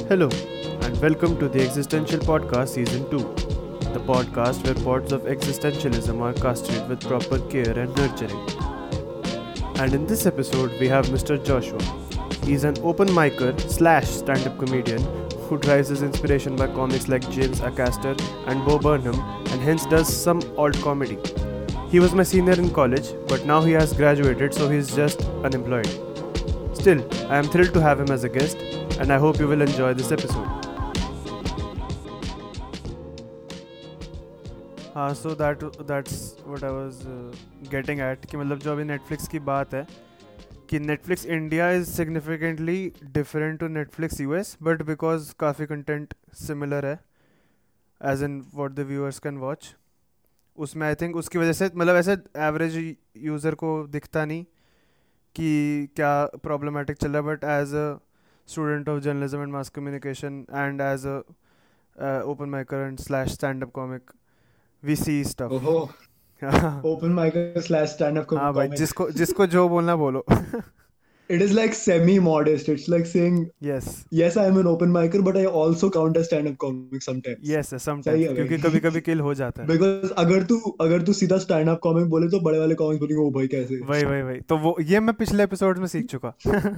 Hello, and welcome to the Existential Podcast Season 2, the podcast where pods of existentialism are casted with proper care and nurturing. And in this episode, we have Mr. Joshua. He's an open micer slash stand up comedian who derives his inspiration by comics like James Acaster and Bo Burnham and hence does some alt comedy. He was my senior in college, but now he has graduated, so he's just unemployed. Still, I am thrilled to have him as a guest, and I hope you will enjoy this episode. हाँ so that's what I was getting at कि मतलब जो अभी Netflix की बात है कि Netflix India is significantly different to Netflix US but because काफ़ी कंटेंट सिमिलर है as in what the viewers can watch उसमें आई थिंक उसकी वजह से मतलब ऐसे एवरेज यूज़र को दिखता नहीं कि क्या प्रॉब्लमेटिक चल रहा है but as a student of journalism and mass communication and as a open micer and slash stand up comic we see stuff ओहो open micer slash stand-up हाँ भाई comic. जिसको जो बोलना बोलो It is like semi-modest. It's like saying, yes yes, I am an open micer, but I also count as stand-up comic sometimes. Yes सही sometimes है क्योंकि भाई. कभी कभी किल हो जाता है Because अगर तू सीधा stand-up comic बोले तो बड़े वाले comics बोलेंगे ओ भाई कैसे. वही तो वो ये मैं पिछले एपिसोड में सीख चुका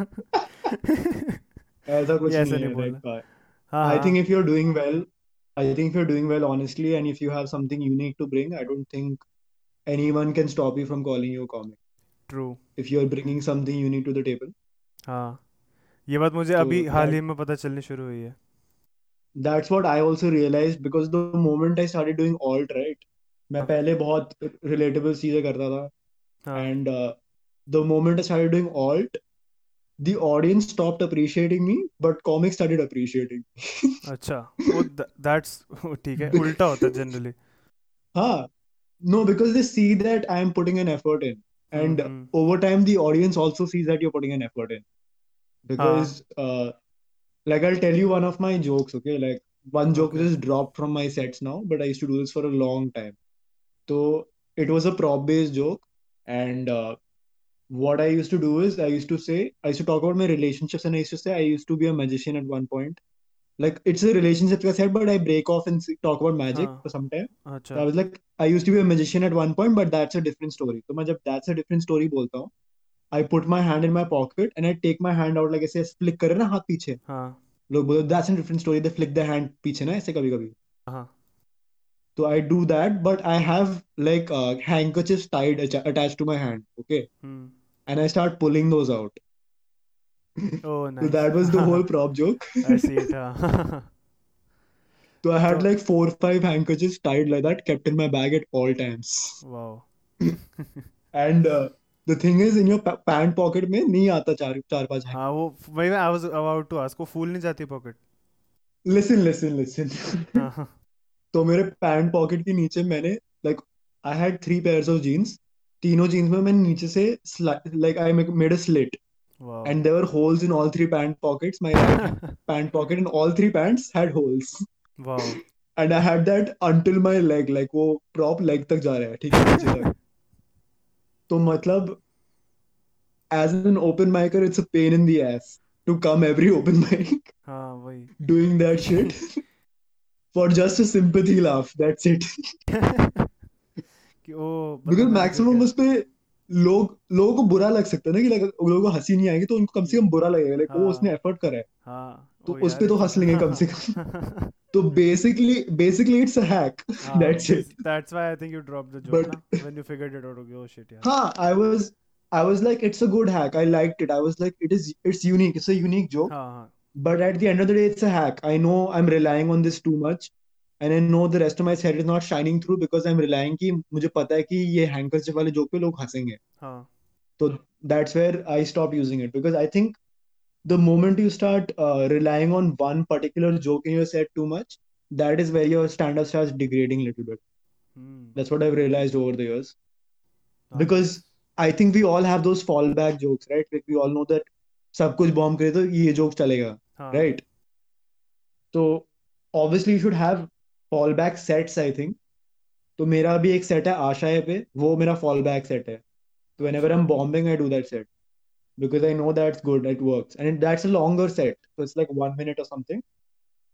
ऐसा कुछ ये नहीं ऐसा है. नहीं बोलना हाँ I हाँ think if you're doing well, honestly, and if you have something unique to bring, I don't think anyone can stop you from calling you a comic. True If you're bringing something unique to the table. हाँ ये बात मुझे So अभी हाल that ही में पता चलनी शुरू हुई है that's what I also realized because the moment I started doing alt, right? मैं हाँ पहले बहुत relatable चीजें करता था हाँ and the moment I started doing alt, the audience stopped appreciating me, but comics started appreciating. अच्छा वो दैट्स ठीक है उल्टा होता है जनरली हाँ, no, because they see that I am putting an effort in, and hmm over time the audience also sees that you're putting an effort in. हाँ Because like I'll tell you one of my jokes, okay? Like one joke okay just dropped from my sets now, but I used to do this for a long time. So it was a prop based joke, and what I used to do is I used to talk about my relationships, and I used to say I used to be a magician at one point. Like it's a relationship set, but I break off and talk about magic हाँ for some time. So अच्छा I was like, I used to be a magician at one point, but that's a different story. So मैं जब that's a different story बोलता हूँ, I put my hand in my pocket and I take my hand out like ऐसे flick करे ना हाथ पीछे. हाँ लोग बोलते that's a different story. They flick their hand पीछे ना ऐसे कभी कभी. हाँ So I do that, but I have like handkerchiefs tied attached to my hand. Okay, hmm and I start pulling those out. Oh So nice that was the whole prop joke. I see it हाँ So I तो had like 4 or 5 handkerchiefs tied like that, kept in my bag at all times. Wow And the thing is, in your pant pocket में नहीं आता चार पांच हाँ वो वही मैं I was about to ask वो फूल नहीं जाती पॉकेट listen. हाँ हाँ तो मेरे पैंट पॉकेट के नीचे मैंने like I had 3 pairs of jeans. तीनों jeans में मैंने नीचे से like I made a slit. Wow And there were holes in all 3 pant pockets. My right pant pocket in all 3 pants had holes. Wow And I had that until my leg, like वो prop leg तक जा रहा है, ठीक है नीचे तक. तो मतलब as an open micer, it's a pain in the ass to come every open mic हाँ वही doing that shit for just a sympathy laugh. That's it. कि ओ Because मतलब मैंने देखा maximum है उस पे लोगों को बुरा लग सकता है ना कि like लोगों को हंसी नहीं आएगी तो उनको कम से कम बुरा लगेगा like वो उसने हाँ एफर्ट करा है हाँ तो ओ उस पे यार तो हंस लेंगे कम से कम. तो basically it's a hack. हाँ That's it. that's why I think you dropped the joke But ना when you figured it out okay oh shit यार हाँ, I was like it's a good hack. I liked it. I was like it's unique. It's a unique joke. हाँ हाँ But at the end of the day, it's a hack. I know I'm relying on this too much, and I know the rest of my set is not shining through because I'm relying कि मुझे पता है कि ये handkerchief वाले joke पे लोग हंसेंगे. हाँ So that's where I stop using it because I think the moment you start relying on one particular joke in your set too much, that is where your stand-up starts degrading a little bit. Hmm That's what I've realized over the years. Nice Because I think we all have those fallback jokes, right? Like we all know that सब कुछ bomb करे तो ये joke चलेगा, हाँ right? So obviously you should have fallback sets, I think. तो मेरा भी एक सेट है आशाए पे, वो मेरा fallback set है. So whenever अच्छा I'm bombing, I do that set because I know that's good, it works, and that's a longer set, so it's like 1 minute or something.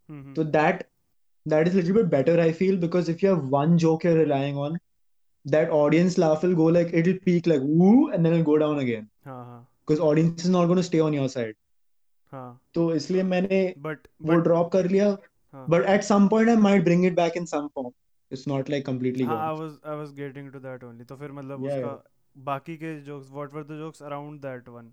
Mm-hmm. So that is a little bit better, I feel, because if you have one joke you're relying on, that audience laugh will go like it'll peak like woo and then it'll go down again हाँ हाँ because audience is not going to stay on your side. हाँ. तो इसलिए मैंने वो But drop कर लिया. हाँ But at some point I might bring it back in some form. It's not like completely हाँ, gone. I was getting to that only. तो फिर मतलब Yeah, उसका yeah. बाकी के jokes, what were the jokes around that one?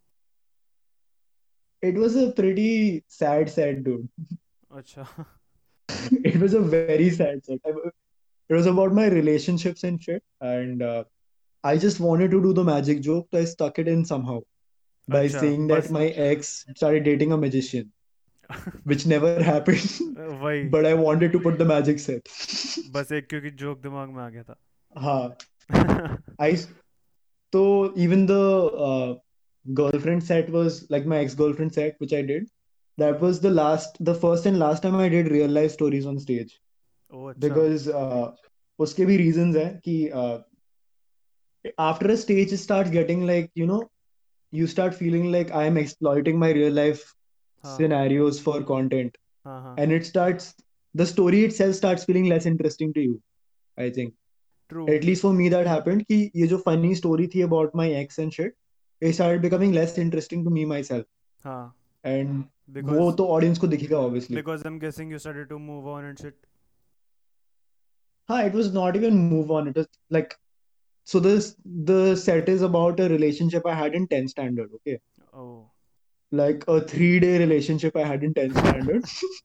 It was a pretty sad set, dude. अच्छा. It was a very sad set. It was about my relationships and shit, and I just wanted to do the magic joke, so I stuck it in somehow by अच्छा saying that बस. my ex started dating a magician, which never happened. वही. But I wanted to put the magic set. बस एक क्योंकि joke दिमाग में आ गया था. हाँ. I so even the girlfriend set was like my ex-girlfriend set, which I did. That was the first and last time I did real life stories on stage. ओह अच्छा. Because उसके भी reasons है कि after a stage it starts getting like you start feeling like I am exploiting my real life हाँ scenarios for content, हाँ हाँ. and the story itself starts feeling less interesting to you, I think. True. At least for me that happened कि ये जो funny story थी about my ex and shit, it started becoming less interesting to me myself, हाँ. and वो Because तो audience को दिखेगा obviously. I'm guessing you started to move on and shit. हाँ, it was not even move on, it was like, so the set is about a relationship I had in 10th standard, okay? Oh. Like a 3-day relationship I had in 10th standard.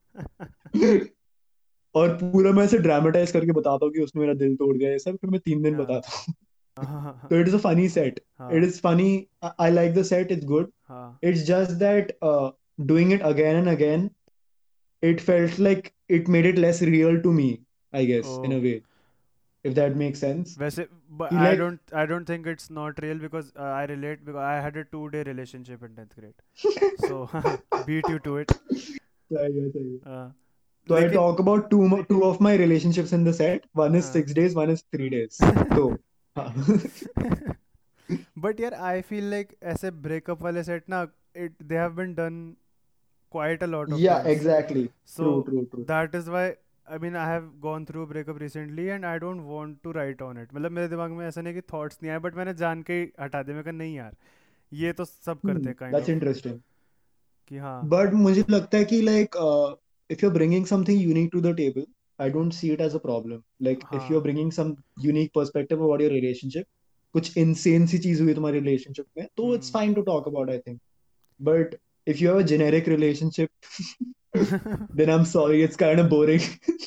और पूरा मैं ऐसे dramatise करके बताता हूँ कि उसने मेरा दिल तोड़ दिया ये सब, फिर मैं 3 दिन हाँ बताता हूँ. हाँ So it is a funny set. It हाँ is funny. I like the set. It's good. हाँ. It's just that doing it again and again, it felt like it made it less real to me, I guess, in Oh. a way, if that makes sense. वैसे but He like, I don't think it's not real because I relate because I had a 2-day relationship in 10th grade. So beat you to it. सही है, सही है. Uh, So I लेकिन talk about two of my relationships in the set. One is हाँ. 6 days, one is 3 days. So, हाँ. But यार I feel like ऐसे breakup वाले set ना it they have been done quite a lot of Yeah, times. exactly. So True, true, true. that is why I mean I have gone through a breakup recently and I don't want to write on it. मतलब मेरे दिमाग में ऐसा नहीं कि thoughts नहीं आए but मैंने जान के ही हटा दिया. मैं कहा नहीं यार ये तो सब करते हैं kind That's of interesting. कि हाँ. But मुझे लगता है कि like if you're bringing something unique to the table, I don't see it as a problem. Like if you're हाँ. bringing some unique perspective about your relationship, कुछ insane सी चीज हुई तुम्हारी relationship में, तो it's hmm. fine to talk about, I think. But if you have a generic relationship, then I'm sorry, it's kind of boring.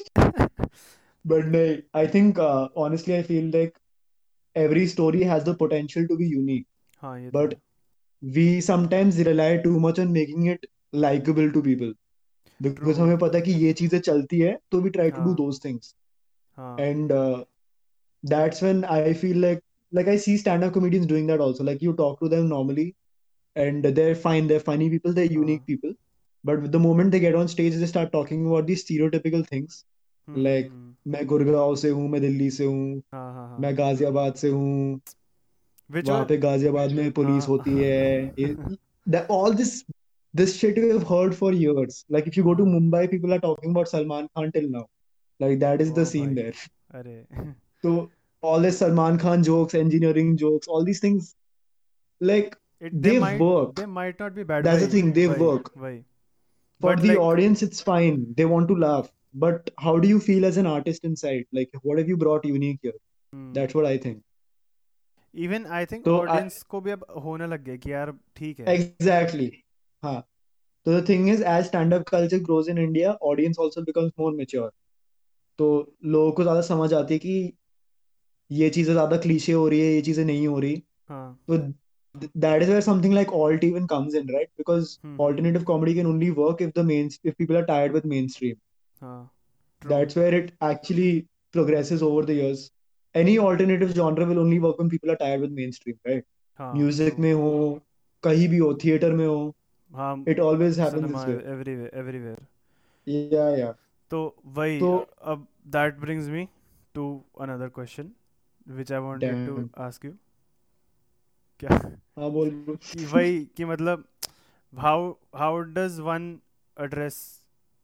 But no, I think honestly, I feel like every story has the potential to be unique. हाँ ये तो But है. we sometimes rely too much on making it likable to people. Because True. हमें पता है कि ये चीजें चलती है, तो we try to do हाँ those things. हाँ. And that's when I feel like I see stand-up comedians doing that also. Like you talk to them normally, and they're fine, they're funny people, they're unique हाँ. people. But the moment they get on stage, they start talking about these stereotypical things. Like मैं गुड़गांव से हूँ, मैं दिल्ली से हूँ, हाँ हाँ हाँ. मैं गाजियाबाद से हूँ, Which वहां was पे गाजियाबाद में पुलिस हाँ. होती है. All this shit we have heard for years. Like if you go to हाँ. Mumbai, people are talking about Salman Khan till now. Like that is the O scene भाई. there. अरे. So all this Salman Khan jokes, engineering jokes, all these things, like it they work. they might not be bad. That's the thing, they Why work. why For but the like audience, it's fine. They want to laugh. But how do you feel as an artist inside? Like what have you brought unique here? hmm, That's what I think. even I think So audience को भी अब होने लग गया कि यार ठीक है. exactly. हाँ. So the thing is, as stand-up culture grows in India, audience also becomes more mature. तो लोगों को ज्यादा समझ आती है कि ये चीजें ज्यादा क्लीशे हो रही है, ये चीजें नहीं हो रही. हाँ. So that is where something like alt even comes in, right? Because hmm. alternative comedy can only work if people are tired with mainstream. हाँ. True. That's where it actually progresses over the years. Any alternative genre will only work when people are tired with mainstream, right? हाँ. Music True. में हो, कहीं भी हो, theater में हो, हाँ. it always happens cinema this way. everywhere. Yeah, yeah. तो वही So अब that brings me to another question which I wanted to damn. ask you. क्या हाँ बोल बोल. कि वही कि मतलब how does one address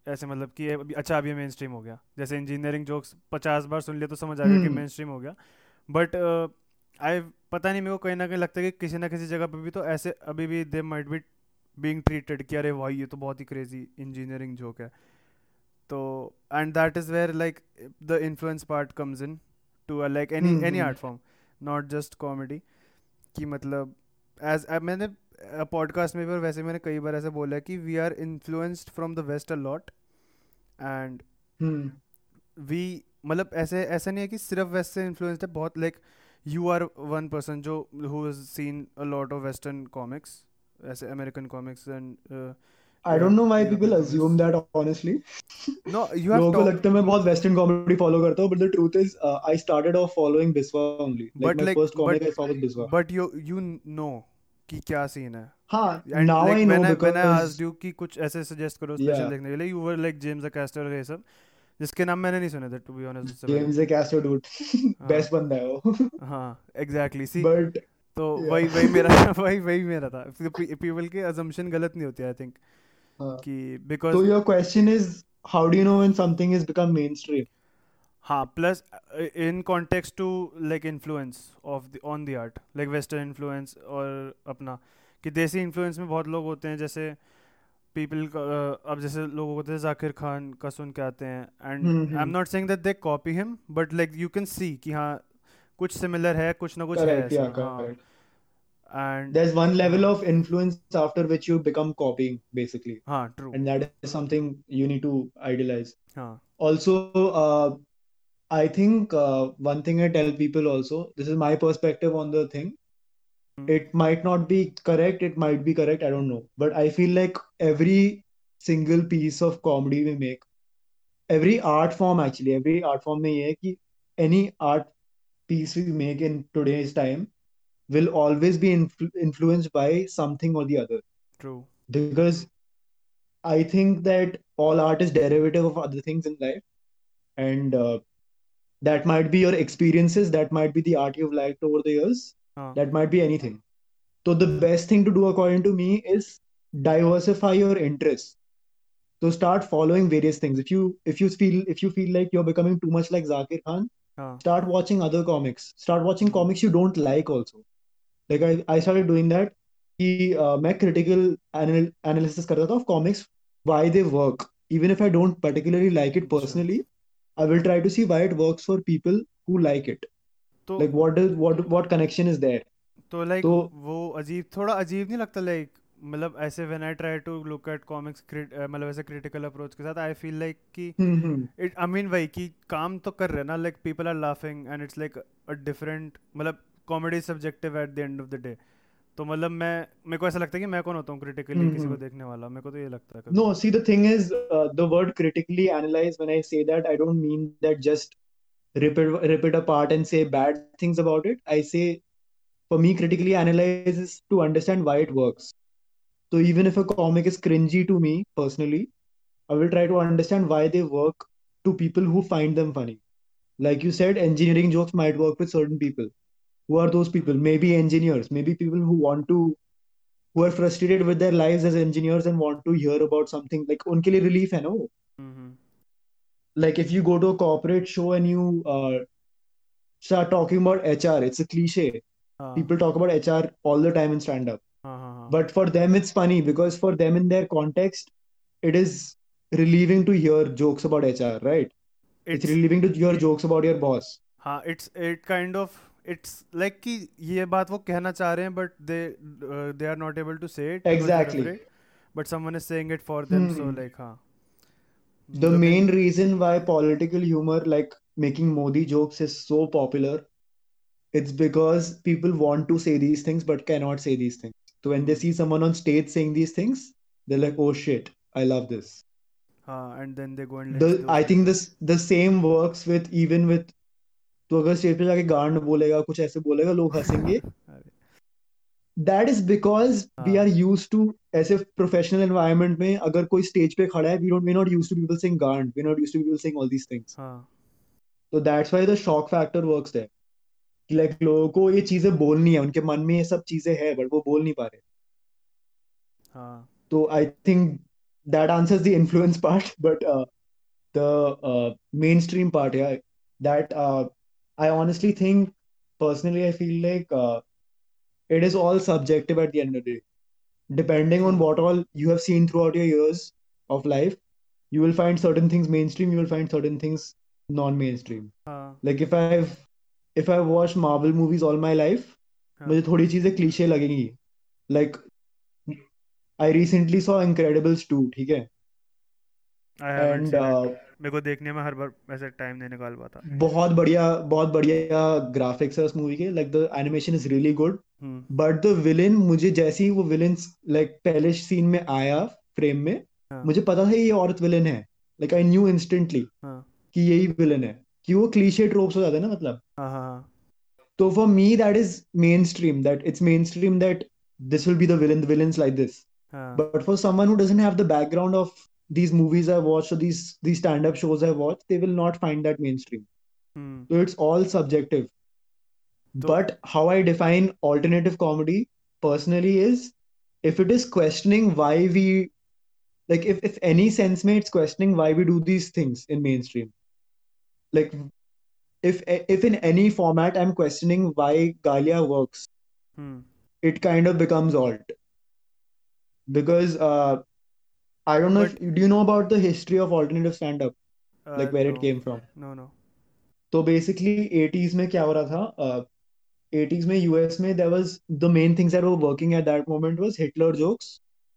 ऐसे मतलब कि अच्छा अभी मेन स्ट्रीम हो गया, जैसे इंजीनियरिंग जोक्स 50 बार सुन लिए तो समझ आ गया कि मेन स्ट्रीम हो गया। बट आई पता नहीं, मेरे को कहीं ना कहीं लगता है कि किसी ना किसी जगह पे भी तो ऐसे अभी भी they might be being treated कि अरे भाई ये तो बहुत ही क्रेजी इंजीनियरिंग जोक है। तो and that is where like the influence part comes in to like any any hmm art form, not just comedy. कि मतलब एज मैंने पॉडकास्ट में भी और वैसे मैंने कई बार ऐसे बोला है कि we are influenced from the west a lot. And hmm we मतलब ऐसे ऐसा नहीं है कि सिर्फ वेस्ट से इन्फ्लुएंस्ड है, बहुत like you are one person जो who has seen a lot of western comics, ऐसे American comics and I don't know why European people comics. Assume that honestly. No you have लोगों को talk लगता है मैं बहुत वेस्टर्न कॉमेडी फॉलो करता हूँ, but the truth is I started off following Biswa only, like but my like first comic I saw was Biswa. But you know कि क्या सीन है। हाँ, and now like I know when I because asked you कि कुछ ऐसे suggest करो या special देखने के लिए, you were like James Acaster और ये सब, जिसके नाम मैंने नहीं सुने थे टू बी ऑनेस्ट उससे पहले। जेम्स ए कैस्टर डूड हाँ बेस्ट बंदा है वो। हाँ एग्जैक्टली सी। बट तो या वही वही मेरा वही मेरा था। पीपल के अजम्पशन गलत नहीं होती आई थिंक, हाँ, कि तो because your question is how do you know when something is become mainstream? हाँ plus in context to like influence of the on the art, like western influence और अपना, कि देसी इन्फ्लुएंस में बहुत लोग होते हैं जैसे पीपल, अब जैसे लोग होते हैं जाकिर खान का सुन के आते हैं, and I am hmm, not saying that they copy him but like you can see कि हाँ कुछ सिमिलर है, कुछ ना कुछ है करेक्ट, या ऐसा। हाँ correct. And There's one level हाँ of influence after which you become copying, basically, हाँ true. and that is something you need to idealize. हाँ Also, I think one thing I tell people also, this is my perspective on the thing. Hmm, It might not be correct, it might be correct, I don't know. But I feel like every single piece of comedy we make, every art form actually, every art form में ये है कि any art piece we make in today's time will always be influenced by something or the other. True. Because I think that all art is derivative of other things in life, and that might be your experiences, that might be the art you've liked over the years, हाँ that might be anything. So the best thing to do, according to me, is diversify your interests. So start following various things. If you feel like you're becoming too much like Zakir Khan, हाँ start watching other comics. Start watching hmm, comics you don't like also. Like I started doing that कि मैं critical analysis करता था of comics, why they work. Even if I don't particularly like it अच्छा personally, I will try to see why it works for people who like it. तो Like what connection is there. तो like So वो अजीब, थोड़ा अजीब नहीं लगता like, मतलब ऐसे when I try to look at comics मतलब ऐसे क्रिटिकल अप्रोच के साथ आई फील लाइक कि hmm. इट आई मीन वही कि काम तो कर रहे हैं ना, like people are laughing and it's like a different, मतलब comedy subjective at the end of the day. तो मतलब मैं, मेरे को ऐसा लगता है कि मैं कौन होता हूँ क्रिटिकली किसी Hmm. को देखने वाला, मेरे को तो ये लगता है कभी No, कभी। see, the thing is, the word critically analyze, when I say that, I don't mean that just rip it apart and say bad things about it. I say, for me, critically analyze is to understand why it works. So even if a comic is cringy to me personally, I will try to understand why they work to people who find them funny. Like you said, engineering jokes might work with certain people. Who are those people? Maybe engineers, maybe people who are frustrated with their lives as engineers and want to hear about something like उनके लिए relief है ना वो. हम्म। Like if you go to a corporate show and you start talking about HR, it's a cliche. हाँ People talk about HR all the time in stand up. हाँ हाँ हाँ But for them, it's funny because for them, in their context, it is relieving to hear jokes about HR, right? It's it's relieving to hear jokes about your boss. हाँ it's it kind of it's like कि ये बात वो कहना चाह रहे हैं but they are not able to say it because they are Exactly. Afraid, but someone is saying it for them, so Hmm. Like हाँ The looking. main reason why political humor, like making Modi jokes, is so popular, it's because people want to say these things but cannot say these things. So when they see someone on stage saying these things, they're like, "Oh shit, I love this." हाँ and then they go and lynch The those I think people. the same works with even with, तो अगर stage पे जाके गांड बोलेगा कुछ ऐसे बोलेगा लोग हंसेंगे. अरे That is because we are हाँ used to, ऐसे प्रोफेशनल एनवायरनमेंट में अगर कोई स्टेज पे खड़ा है, we not used to people saying गांड, we not used to people saying all these things. हाँ So that's why the shock factor works there. कि like लोगों को ये चीजें बोलनी है, उनके मन में ये सब चीजें हैं बट वो बोल नहीं पा रहे. हाँ तो I think that answers the influence part, but the mainstream part, yeah, that I honestly think, personally, I feel like it is all subjective at the end of the day. Depending on True. what all you have seen throughout your years of life, you will find certain things mainstream, you will find certain things non-mainstream. हाँ Like if I've watched Marvel movies all my life, हाँ मुझे थोड़ी चीजें cliché लगेंगी. Like I recently saw Incredibles 2, ठीक है? I haven't And seen it. मेरे को देखने में हर बार ऐसे टाइम नहीं निकाल पाता. बहुत बढ़िया ग्राफिक्स है उस मूवी के. Like the animation is really good. Hmm. But the villain, मुझे जैसे ही वो विलेन लाइक पहले सीन में आया फ्रेम में, हाँ मुझे पता था ये औरत विलेन है. लाइक आई न्यू इंस्टेंटली हाँ कि यही विलेन है. कि वो क्लीशे ट्रोप्स हो जाते हैं ना, मतलब. हाँ हाँ तो for me that is mainstream, that it's mainstream that this will be the villain, the villain's like this. हाँ. But for someone who doesn't have the background of these movies I've watched, or these stand-up shows I've watched, they will not find that mainstream. Hmm. So it's all subjective. तो But how I define alternative comedy personally is, if it is questioning why we, like, if any sense may it's questioning why we do these things in mainstream. Like if in any format I'm questioning why Galia works, hmm. it kind of becomes alt. Because I don't know if but do you know about the history of alternative stand-up, like where no it came from? No no. तो basically 80s में क्या हो रहा था? 80s में US में there was the main things that were working at that moment was Hitler jokes.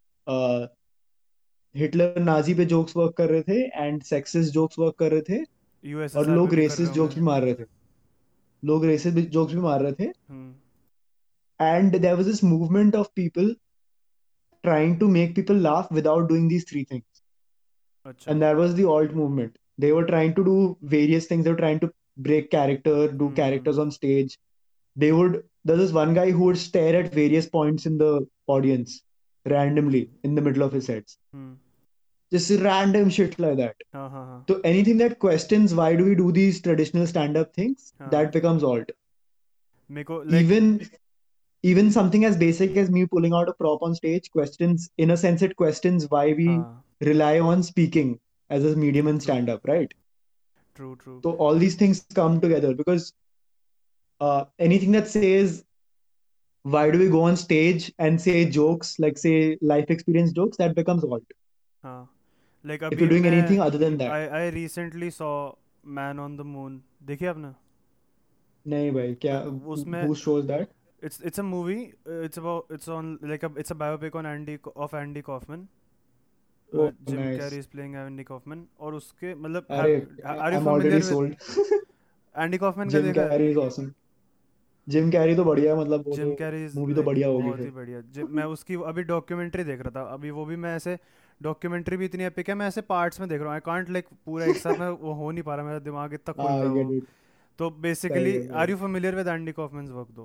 Hitler Nazi पे jokes work कर रहे थे, एंड सेक्सिस्ट जोक्स वर्क कर रहे थे, और यूएसएसआर पे लोग भी कर रहे रेसिस्ट होंगे. जोक्स भी मार रहे थे. लोग रेसिस्ट जोक्स भी मार रहे थे. Hmm. And there was this movement of people trying to make people laugh without doing these three things. अच्छा. And that was the alt movement. They were trying to do various things. They were trying to break character, do characters on stage. There's this one guy who would stare at various points in the audience randomly in the middle of his sets. Hmm. Just random shit like that. हाँ हाँ हाँ So anything that questions why do we do these traditional stand-up things, हाँ. that becomes alt. मेरे को like. Even something as basic as me pulling out a prop on stage questions, in a sense, it questions why we हाँ. rely on speaking as a medium true in true stand-up, right? True true. So all these things come together because anything that says why do we go on stage and say jokes, like say life experience jokes, that becomes alt. हाँ. Like If you're अभी doing मैं anything other than that. I recently saw Man on the Moon. देखिए आपने. नहीं भाई, क्या? उसमें Who shows that? it's a movie. It's on like it's a biopic on Andy Kaufman. Oh, Jim nice. Carrey is playing Andy Kaufman. और उसके मतलब अरे, are you I'm already familiar with sold. Andy Kaufman का? Jim देखा है. Carrey is awesome. Jim Carrey तो बढ़िया, मतलब वो जिम तो कैरी इज मूवी तो लाइक बढ़िया होगी बहुत ही फिर. बढ़िया. मैं उसकी अभी डॉक्यूमेंट्री देख रहा था. अभी वो भी मैं ऐसे डॉक्यूमेंट्री भी इतनी एपिक है, मैं ऐसे पार्ट्स में देख रहा हूँ. आई कांट लाइक पूरा एक साथ में वो हो नहीं पा रहा, मेरा दिमाग इतना खुल हाँ, रहा आई है गेट वो. इट. तो सही बेसिकली है, आर सही. You familiar with Andy Kaufman's work though?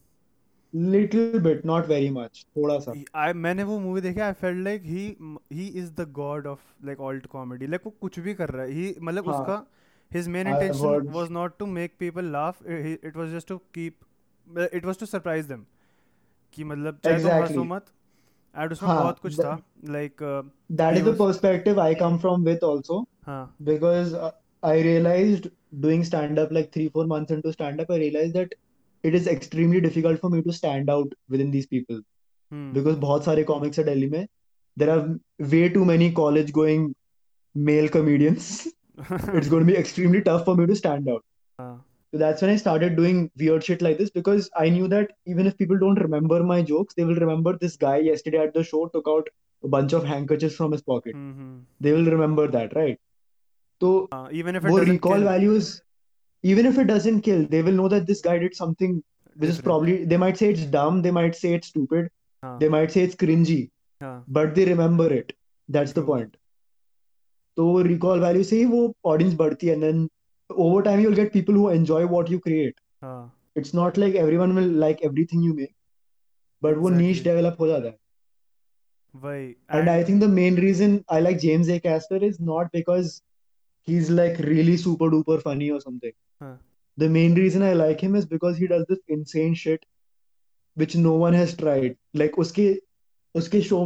Little bit, not very much, थोड़ा सा. मैंने वो मूवी देखी. I felt like he is the god of like alt comedy. लाइक वो कुछ भी कर रहा है. ही मतलब हाँ, उसका his main I have intention heard. was not to make people laugh. It was just to it was to surprise them. कि मतलब चाहे तुम हंसो एग्जैक्टली. मत. एंड उसमें हाँ, बहुत कुछ था. Like that he is the was. Perspective I come from with also. हाँ. Because I realized doing stand up like 3-4 months into stand up, I realized that it is extremely difficult for me to stand out within these people. Hmm. Because बहुत सारे comics है दिल्ली में. There are way too many college going male comedians. It's going to be extremely tough for me to stand out. हाँ. So that's when I started doing weird shit like this, because I knew that even if people don't remember my jokes, they will remember this guy yesterday at the show took out a bunch of handkerchiefs from his pocket. Hmm. They will remember that, right? So हाँ. Even if it वो doesn't recall kill. values, even if it doesn't kill, they will know that this guy did something which is Different. probably, they might say it's dumb, they might say it's stupid, हाँ. they might say it's cringy, हाँ. but they remember it. That's the True. point. तो recall value से ही वो audience बढ़ती है, and then over time you'll get people who enjoy what you create. हाँ. It's not like everyone will like everything you make, but वो niche Exactly. develop हो जाता है. वही. And I And think the main reason I like James A. Caster is not because he's like really super duper funny or something. हाँ. The main reason I like him is because he does this insane shit which no one has tried. Like उसके show के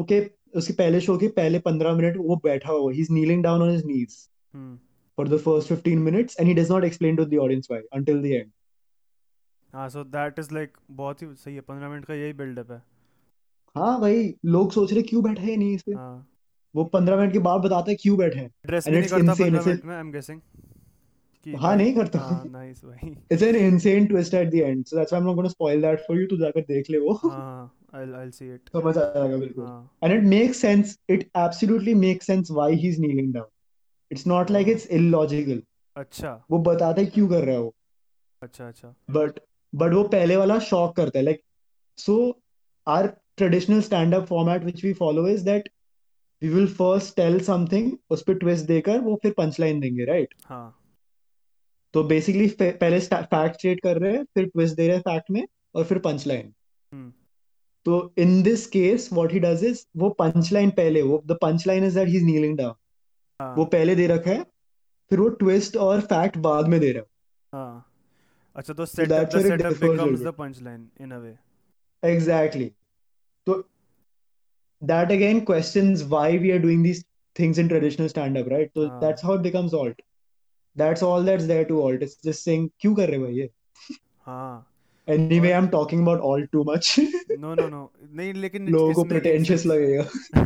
उसके पहले show के पहले 15 minute वो बैठा हुआ, he is kneeling down on his knees hmm. For the first 15 minutes and he does not explain to the audience why until the end. हाँ, सो दैट इज लाइक बहुत ही सही है, 15 मिनट का यही बिल्डअप है। हाँ भाई, लोग सोच रहे क्यों बैठे हैं नहीं इस पे, हाँ, वो 15 मिनट के बाद बताता है क्यों बैठे हैं. एड्रेस एंड भी नहीं इट्स करता इनसेन, 15 मिनट में, आई एम गेसिंग कि हाँ भाई। नहीं करता. हाँ, नाइस भाई। It's an insane twist at the end, so that's why I'm not going to spoil that for you. तो जाकर देख ले वो. हाँ, आई सी इट। समझ आ जाएगा बिल्कुल. हाँ। And it makes sense. It absolutely makes sense why he's kneeling down. It's not O, like it's illogical. अच्छा वो बताता है क्यों कर रहा है वो. अच्छा अच्छा। But वो पहले वाला शॉक करता है. Like, so our traditional stand-up format which we follow is that we will first tell something, उस पे twist देकर वो फिर punchline देंगे, right? हाँ। तो बेसिकली पहले फैक्ट स्टेट कर रहे हैं, फिर ट्विस्ट दे रहे हैं फैक्ट में, और फिर पंचलाइन. हम्म। तो in this case what he does is, वो पंचलाइन पहले, वो the punchline is that he is kneeling down, वो हाँ पहले दे रखा है, फिर वो ट्विस्ट और फैक्ट बाद में दे रहा है. हाँ। अच्छा, तो तो setup that's the where it setup differs becomes little the punch line in a way. Bit. Exactly. तो that again questions why we are doing these things in traditional stand up, right? So हाँ that's how it becomes alt. That's all that's there to alt. It's just saying क्यों कर रहे हो भाई ये. हाँ। Anyway, और I'm talking about alt too much. No no no, नहीं, लेकिन लोगों इट्स को मेकिंग pretentious सेंस। लगेगा.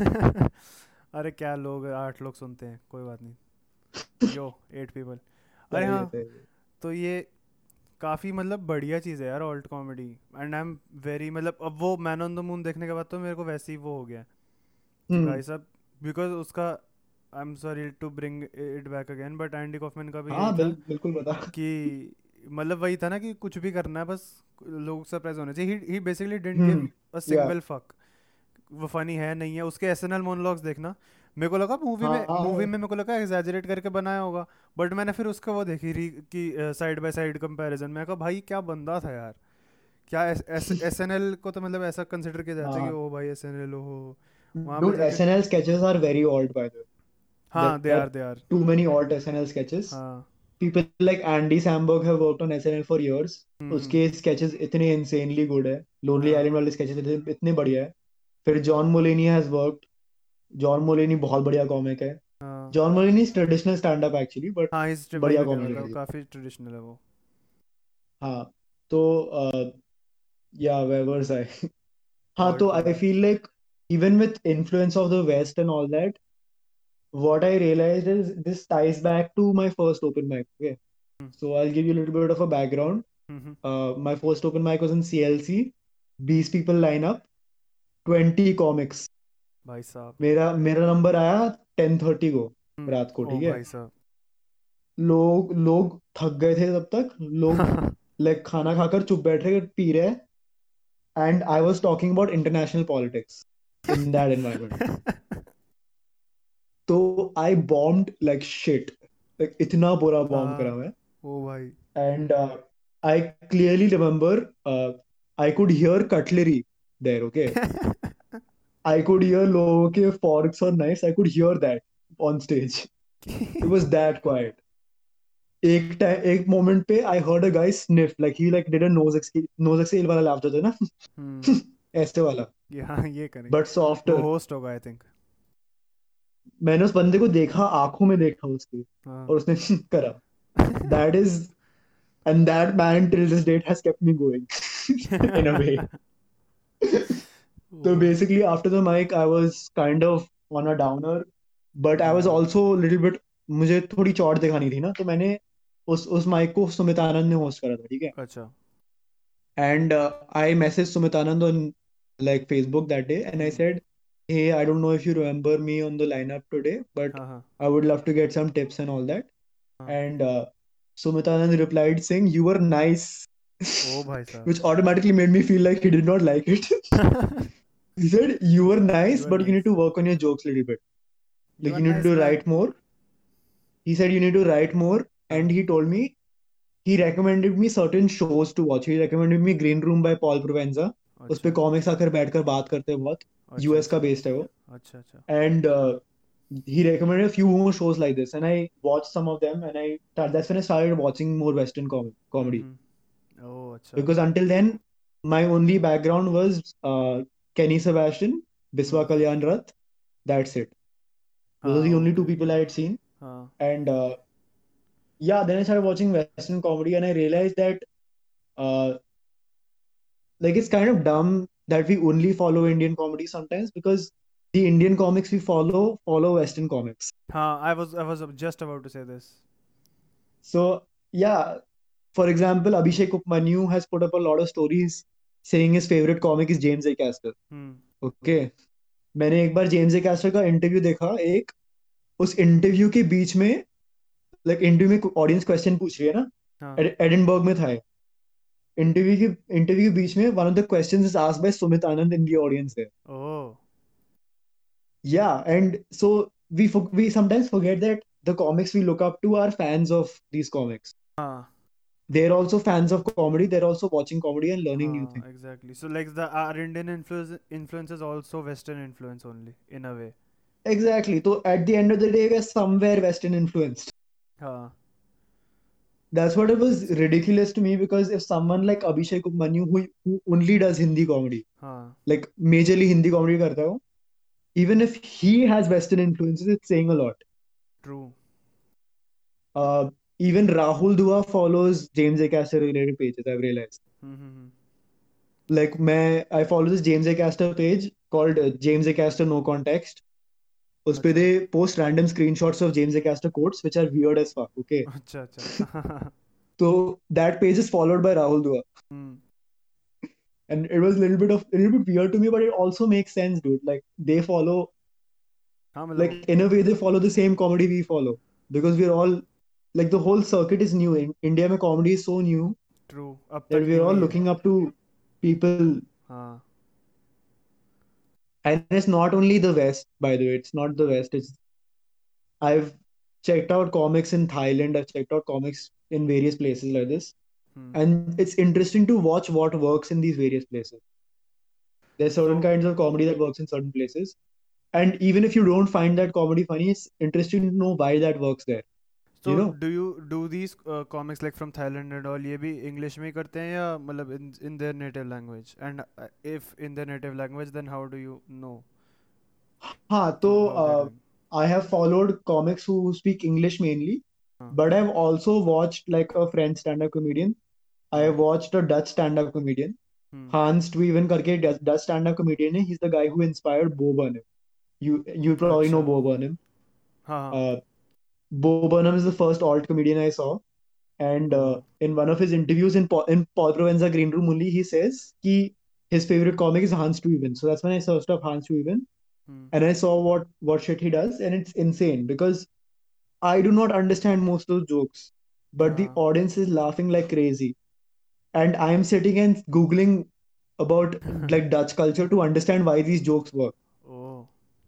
अरे क्या लोग, 8 लोग सुनते हैं, कोई बात नहीं। Yo 8 people. अरे सही है, हाँ, सही है. तो ये काफ़ी मतलब बढ़िया चीज़ है यार alt comedy. And I am very, मतलब अब वो मैन ऑन द मून देखने के बाद तो मेरे को वैसे ही वो हो गया कि हम्म. भाई साहब, बिकॉज उसका, I am sorry to bring it back again, but Andy Kaufman का भी यही हाँ, था बिल्कुल बता. कि मतलब वही था ना कि कुछ भी करना है, बस लोग सरप्राइज होने चाहिए। He basically didn't give hmm. A yeah. Single fuck वो फनी है नहीं है। उसके एसएनएल मोनोलॉग्स देखना, मेरे को लगा हाँ मूवी हाँ. में मेरे को लगा एग्जैजरेट करके बनाया होगा, बट मैंने फिर उसका वो देखी कि साइड बाय साइड कंपैरिजन, मैं कहा भाई क्या बंदा था यार। क्या एसएनएल को तो मतलब ऐसा कंसिडर किया जाता है कि हाँ. ओ भाई एसएनएल हो, वहां पे Dude, जाके। SNL sketches are very old, by the way. हाँ, There are they are. too many old SNL sketches. हाँ। People like Andy Samberg have worked on SNL for years. Hmm. उसके sketches इतने insanely good है. Lonely हाँ Island वाले sketches इतने बढ़िया है. फिर John Mulaney has worked. John Mulaney बहुत बढ़िया कॉमिक है. हाँ John Mulaney is traditional stand-up actually, but हाँ, इस वही बढ़िया मैं कह रहा कॉमिक था, है. काफी ट्रेडिशनल है वो। हाँ. तो yeah, where was I? हाँ, ऑल्ट तो I comedy. feel like even with influence of the West and all that, what I realized is this ties back to my first open mic. Okay, so I'll give you a little bit of a background. Hmm. My first open mic was in CLC. 20 people line up, 20 comics. भाई साहब। मेरा मेरा number आया 10:30 को, रात को. ओ ठीक है. भाई साहब। लोग लोग थक गए थे तब तक. लोग लाइक खाना खाकर चुप बैठ रहे पी रहे. And I was talking about international politics in that environment. तो I bombed like shit. Like इतना बुरा बॉम्ब हाँ। करा मैं. ओ भाई। And I clearly remember I could hear cutlery there. Okay, I could hear लोगों के forks और knives. I could hear that on stage. It was that quiet. एक moment पे I heard a guy sniff, like he like did a nose exhale वाला laugh होता है ना. हम्म। ऐसे वाला, ये, हाँ ये करेंगे। but वो softer. होस्ट होगा आई थिंक। मैंने उस बंदे को देखा, आंखों में देखा उसके, हाँ। और उसने करा. That is, and that man till this date has kept me going in a way. So O. basically, after the mic, I was kind of on a downer, but I was हाँ। also a little bit. मुझे थोड़ी चौड़ दिखानी थी ना, तो मैंने उस mic को सुमित आनंद ने होस्ट करा था. ठीक है. अच्छा। And I messaged Sumit Anand on like Facebook that day, and I hmm. said, "Hey, I don't know if you remember me on the lineup today, but हाँ हाँ I would love to get some tips and all that." हाँ। And Sumit Anand replied saying, "You were nice," ओ भाई साहब। which automatically made me feel like he did not like it. He said, "You were nice, you are but you need nice. to work on your jokes a little bit. You Like are you need nice to man. write more." He said, "You need to write more." And हाँ। he told me, he recommended me certain shows to watch. He recommended me Green Room by Paul Provenza. उस पे अच्छा comics आकर बैठकर बात करते हैं बहुत. अच्छा यूएस का अच्छा बेस्ड है वो. अच्छा अच्छा। And he recommended a few more shows like this. And I watched some of them. And that's when I started watching more Western comedy. ओ अच्छा। Because until then, my only background was Kenny Sebastian, Biswa hmm. Kalyan Rath. That's it. Those are हाँ the only two okay. people I had seen. हाँ And yeah, then I started watching Western comedy, and I realized that uh, like it's kind of dumb that we only follow Indian comedy sometimes, because the Indian comics we follow Western comics. हाँ I was just about to say this. So yeah, for example, Abhishek Upmanyu has put up a lot of stories saying his favorite comic is James A. Caster. Hmm. Okay, मैंने एक बार James Acaster का interview देखा एक, उस interview के बीच में, लाइक इंटरव्यू में ऑडियंस क्वेश्चन पूछ रही है ना, हाँ. एडिनबर्ग में था इंटरव्यू के बीच में one of the questions is asked by Sumit Anand in the audience है. Oh. Yeah, and so we sometimes forget that the comics we look up to are fans of these comics. हाँ. They're also fans of comedy. They're also watching comedy and learning new हाँ things. exactly. So like the our Indian influence is also Western influence only in a way. Exactly. So at the end of the day, we're somewhere Western influenced. हाँ. That's what it was ridiculous to me, because if someone like Abhishek Upmanyu, who only does Hindi comedy, हाँ. like majorly Hindi comedy karta ho, even if he has Western influences, it's saying a lot. True. Uh, Even Rahul Dua follows James A. Caster related pages, I've realized. Mm-hmm. Like, I follow this James A. Caster page called James A. Caster No Context. उस पे अच्छा. they post random screenshots of James A. Caster quotes, which are weird as fuck. Okay, अच्छा अच्छा. so that page is followed by Rahul Dua. Hmm. And it was a little bit weird to me, but it also makes sense, dude. Like, they follow, हाँ like, मतलब in a way they follow the same comedy we follow, because we're all, like, the whole circuit is new in India mein. Comedy is so new true अब that तक we're new all ही है. looking up to people. हाँ. And it's not only the West, by the way. It's not the West. It's I've checked out comics in Thailand. I've checked out comics in various places like this, hmm. and it's interesting to watch what works in these various places. There's certain So kinds of comedy that works in certain places, and even if you don't find that comedy funny, it's interesting to know why that works there. so You know? do you do these comics like from Thailand and all ये भी English में ही करते हैं या मतलब in their native language and if in their native language then how do you know हाँ, कि so how they're doing. I have followed comics who speak English mainly, हाँ. but I've also watched like a French stand-up comedian. I हाँ. have watched a Dutch stand-up comedian. Hmm. Hans Tweeden करके Dutch stand-up comedian है. He's the guy who inspired Bo Burnham. You probably know अच्छा. Bo Burnham. हाँ हाँ. Uh, Bo Burnham is the first alt comedian I saw, and O. in one of his interviews in Paul Provenza Green Room only, he says कि his favorite comic is Hans Tweeden. So that's when I searched up Hans Tweeden, hmm. and I saw what shit he does, and it's insane because I do not understand most of those jokes, but the हाँ. audience is laughing like crazy, and I am sitting and googling about like Dutch culture to understand why these jokes work. O.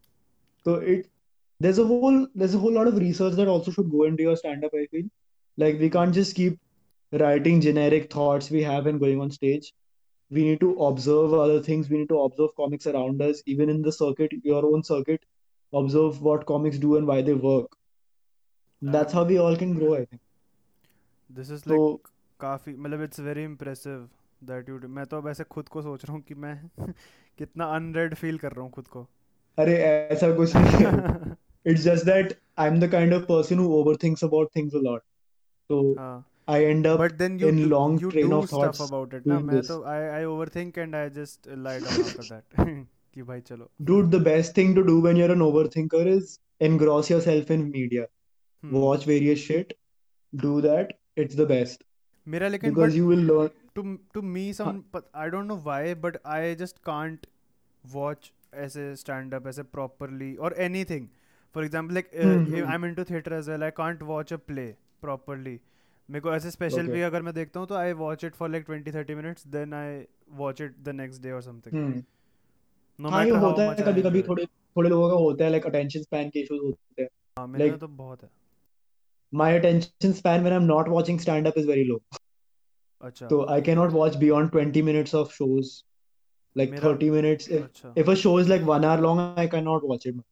So there's a whole lot of research that also should go into your stand-up, I feel. Like, we can't hmm. just keep writing generic thoughts we have and going on stage. We need to observe other things. We need to observe comics around us, even in the circuit, your own circuit. Observe what comics do and why they work. That's how And we all can grow, I think. this is like So काफी मतलब it's very impressive that you do. मैं तो अब ऐसे खुद को सोच रहा हूँ कि मैं कितना unread feel कर रहा हूँ खुद को. अरे ऐसा कुछ नहीं है. It's just that I'm the kind of person who overthinks about things a lot. So हाँ. I end up But then in long you train do of stuff thoughts about it ना. doing मैं this. तो I overthink and I just lie down after that कि भाई चलो. Dude, the best thing to do when you're an overthinker is engross yourself in media. Hmm. Watch various shit. Do that. It's the best. मेरा लेकिन Because but you will learn. to me some but I don't know why but I just can't watch ऐसे stand up ऐसे properly or anything. For example like Hmm. I'm into theater as well. I can't watch a play properly. मेरे को ऐसे special भी Okay. अगर मैं देखता हूँ तो I watch it for like 20-30 minutes then I watch it the next day और समथिंग Hmm. नो हाँ, ये मैटर हाउ होता मच है आई कभी कभी. Enjoy it. थोड़े थोड़े लोगों का होता है, like attention span के issues होते हैं. हाँ मेरे में Like, तो बहुत है. my attention span when I'm not watching stand up is very low. अच्छा. So I cannot watch beyond 20 minutes of shows. Like मेरा 30 minutes. अच्छा. If a show is like 1 hour long, I cannot watch it.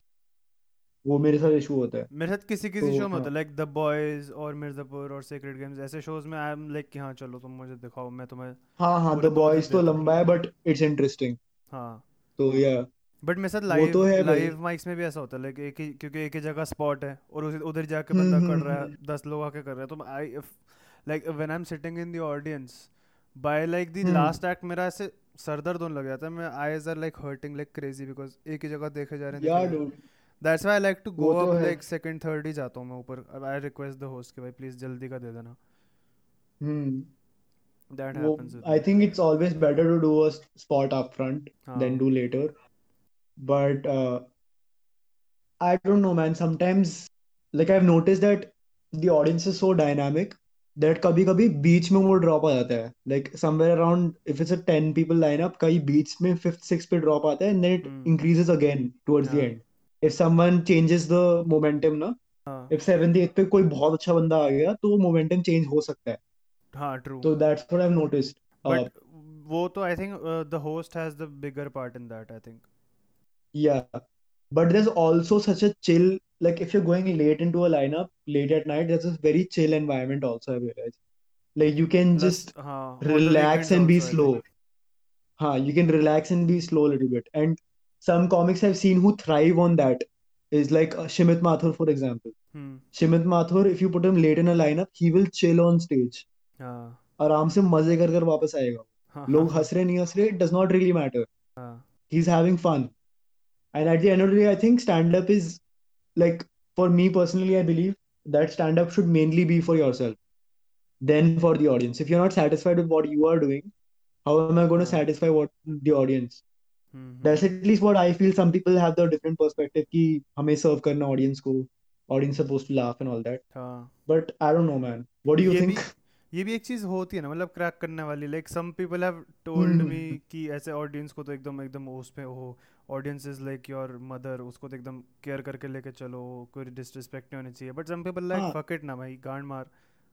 वो मेरे साथ issue होता है. मेरे साथ किसी तो किसी शो में हाँ. होता है लाइक द बॉयज और मिर्जापुर और सीक्रेट गेम्स ऐसे शोज में आई एम लाइक कि हाँ चलो तुम मुझे दिखाओ मैं तुम्हें हाँ हाँ, पूरे द 2 दिन बॉयज तो देता हूँ. लंबा है, बट इट्स इंटरेस्टिंग. हाँ. तो या बट मेरे साथ वो तो लाइव है भाई। लाइव माइक्स में भी ऐसा होता है, लाइक एक ही, क्योंकि एक ही जगह स्पॉट है और उधर जाके बंदा कर रहा है, हम्म। 10 लोग आके कर रहे हैं, तो I like when I am sitting in the audience by like the hmm. Last act, मेरा ऐसे सर दर्द होने लग जाता है, मैं eyes are like hurting like crazy, because एक ही जगह देखे जा रहे हैं, देखे या जा रहे हैं। Dude, that's why I like to go वो तो अप है। लाइक सेकंड थर्ड ही जाता हूँ मैं ऊपर, अब आई रिक्वेस्ट द होस्ट कि भाई प्लीज जल्दी का दे देना। हम्म। दैट वो happens with I me. Think it's always better to do a spot up front than हाँ। do later. But I don't know, man. Sometimes, like I've noticed that the audience is so dynamic that कभी कभी बीच में वो drop आ जाता है. Like somewhere around, if it's a 10 people lineup, कहीं बीच में fifth, sixth पे drop आता है, and then it hmm. increases again towards the हाँ। end. If someone changes the momentum, ना, हाँ। if seventh, eighth पे कोई बहुत अच्छा बंदा आ गया, तो वो momentum change हो सकता है. हाँ true. So that's what I've noticed. But वो तो I think the host has the bigger part in that I think. Yeah, but there's also such a chill, like if you're going late into a lineup, late at night, there's a very chill environment also, I realized. Like you can plus just हाँ, और the relax weekends and be also I think. slow. You can relax and be slow a little bit. And some comics I've seen who thrive on that is like Shimit Mathur, for example. Hmm. Shimit Mathur, if you put him late in a lineup, he will chill on stage. हाँ। आराम से मजे कर कर वापस आएगा. हाँ। हाँ। लोग हंस रहे नहीं हंस रहे, it does not really matter. हाँ। He's having fun. And at the end of the day, I think stand up is like, for me personally, I believe that stand up should mainly be for yourself, then for the audience. If you're not satisfied with what you are doing, how am I going to हाँ। satisfy what the audience? That's hmm. at least what I feel. Some people have the different perspective कि हमें serve करना audience को, audience supposed to laugh and all that. हाँ। But I don't know, man. What do you ये भी think? ये भी एक चीज़ होती है ना, मतलब क्रैक करने वाली, like some people have told me Hmm. कि ऐसे ऑडियंस को तो एकदम एकदम उस पे हो, audience is like your mother, उसको तो एकदम केयर करके लेके चलो, कोई डिसरिस्पेक्ट नहीं होनी चाहिए, बट सम पीपल लाइक हाँ, फक इट ना भाई, गांड मार,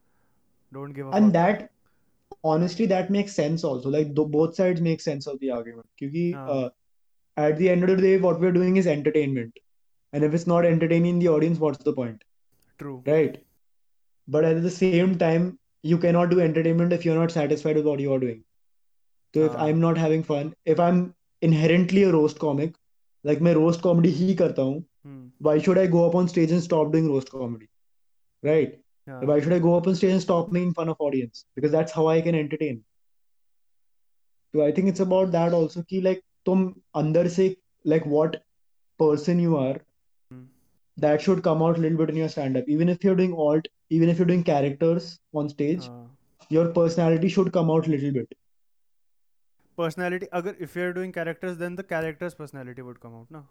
don't give a and fuck. that honestly that makes sense also. Like both sides make sense of the argument. क्योंकि हाँ at the end of the day, what we're doing is entertainment. And if it's not entertaining the audience, what's the point? True. Right? But at the same time, you cannot do entertainment if you're not satisfied with what you are doing. So if I'm हाँ। not having fun, if I'm inherently a roast comic, like मैं roast comedy ही करता हूँ, हम्म। why should I go up on stage and stop doing roast comedy? Right? हाँ। Why should I go up on stage and stop making fun of audience? Because that's how I can entertain. So I think it's about that also कि like तुम अंदर से, like what person you are, hmm. that should come out a little bit in your stand up. Even if you're doing alt, even if you're doing characters on stage, हाँ। your personality should come out a little bit. Personality, अगर if you are doing characters then the characters personality would come out ना,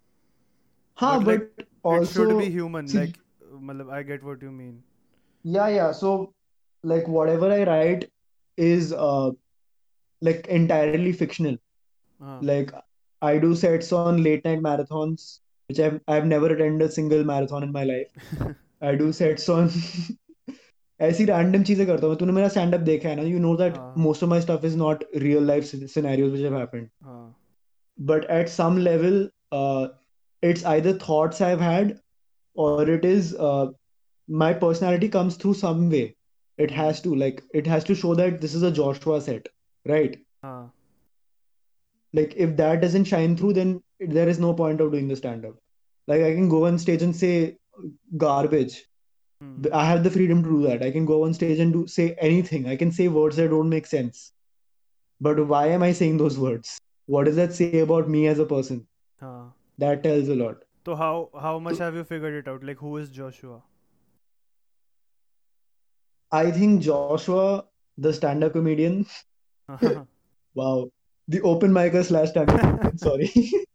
हाँ, but like but it should be also, human, see, like मतलब I get what you mean. yeah. So, like, whatever I write is like entirely fictional. हाँ। Like, I do sets on late night marathons, which I've never attended a single marathon in my life. I do sets on ऐसी random चीजें करता हूँ. तूने मेरा stand up देखा है ना, you know that हाँ। most of my stuff is not real life scenarios which have happened. हाँ। But at some level, it's either thoughts I've had, or it is my personality comes through some way. It has hmm. to, like, it has to show that this is a Joshua set, right? हाँ। Like if that doesn't shine through, then there is no point of doing the stand up. Like I can go on stage and say garbage. Hmm. I have the freedom to do that. I can go on stage and do say anything. I can say words that don't make sense. But why am I saying those words? What does that say about me as a person? हाँ। That tells a lot. तो how much So have you figured it out, like who is Joshua? I think Joshua, the stand-up comedian, हाँ। wow, the open micer slash stand-up comedian. Sorry.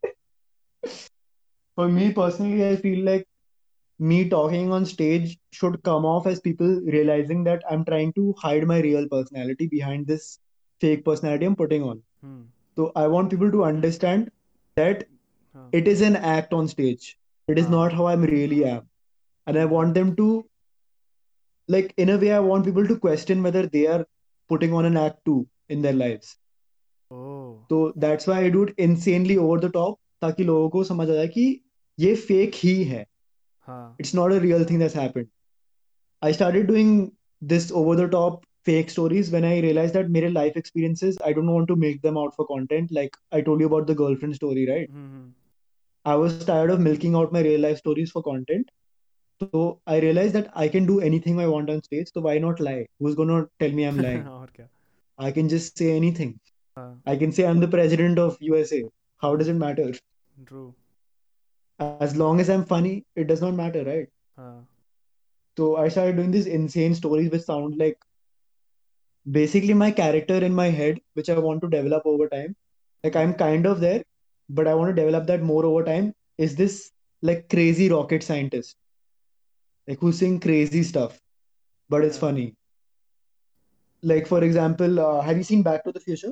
For me personally, I feel like me talking on stage should come off as people realizing that I'm trying to hide my real personality behind this fake personality I'm putting on. Hmm. So I want people to understand that हाँ। it is an act on stage. It is not हाँ। how I really am. And I hmm. want them to, like, in a way, I want people to question whether they are putting on an act too in their lives. Oh. So that's why I do it insanely over the top, ताकि लोगों को समझ आ जाए कि ये fake ही है. हाँ। It's not a real thing that's happened. I started doing this over the top fake stories when I realized that mere life experiences, I don't want to make them out for content. Like I told you about the girlfriend story, right? Hmm. I was tired of milking out my real life stories for content. So I realized that I can do anything I want on stage. So why not lie? Who's gonna tell me I'm lying? और क्या. I can just say anything. हाँ. I can say I'm the president of USA. How does हाँ. it matter? True. As long as I'm funny, it does not matter, right? हाँ. So I started doing these insane stories which sound like basically my character in my head, which I want to develop over time. Like Hmm. I'm kind of there, but I want to develop that more over time. Is this like crazy rocket scientist, like who's saying crazy stuff, but it's हाँ. funny. Like for example, have you seen Back to the Future?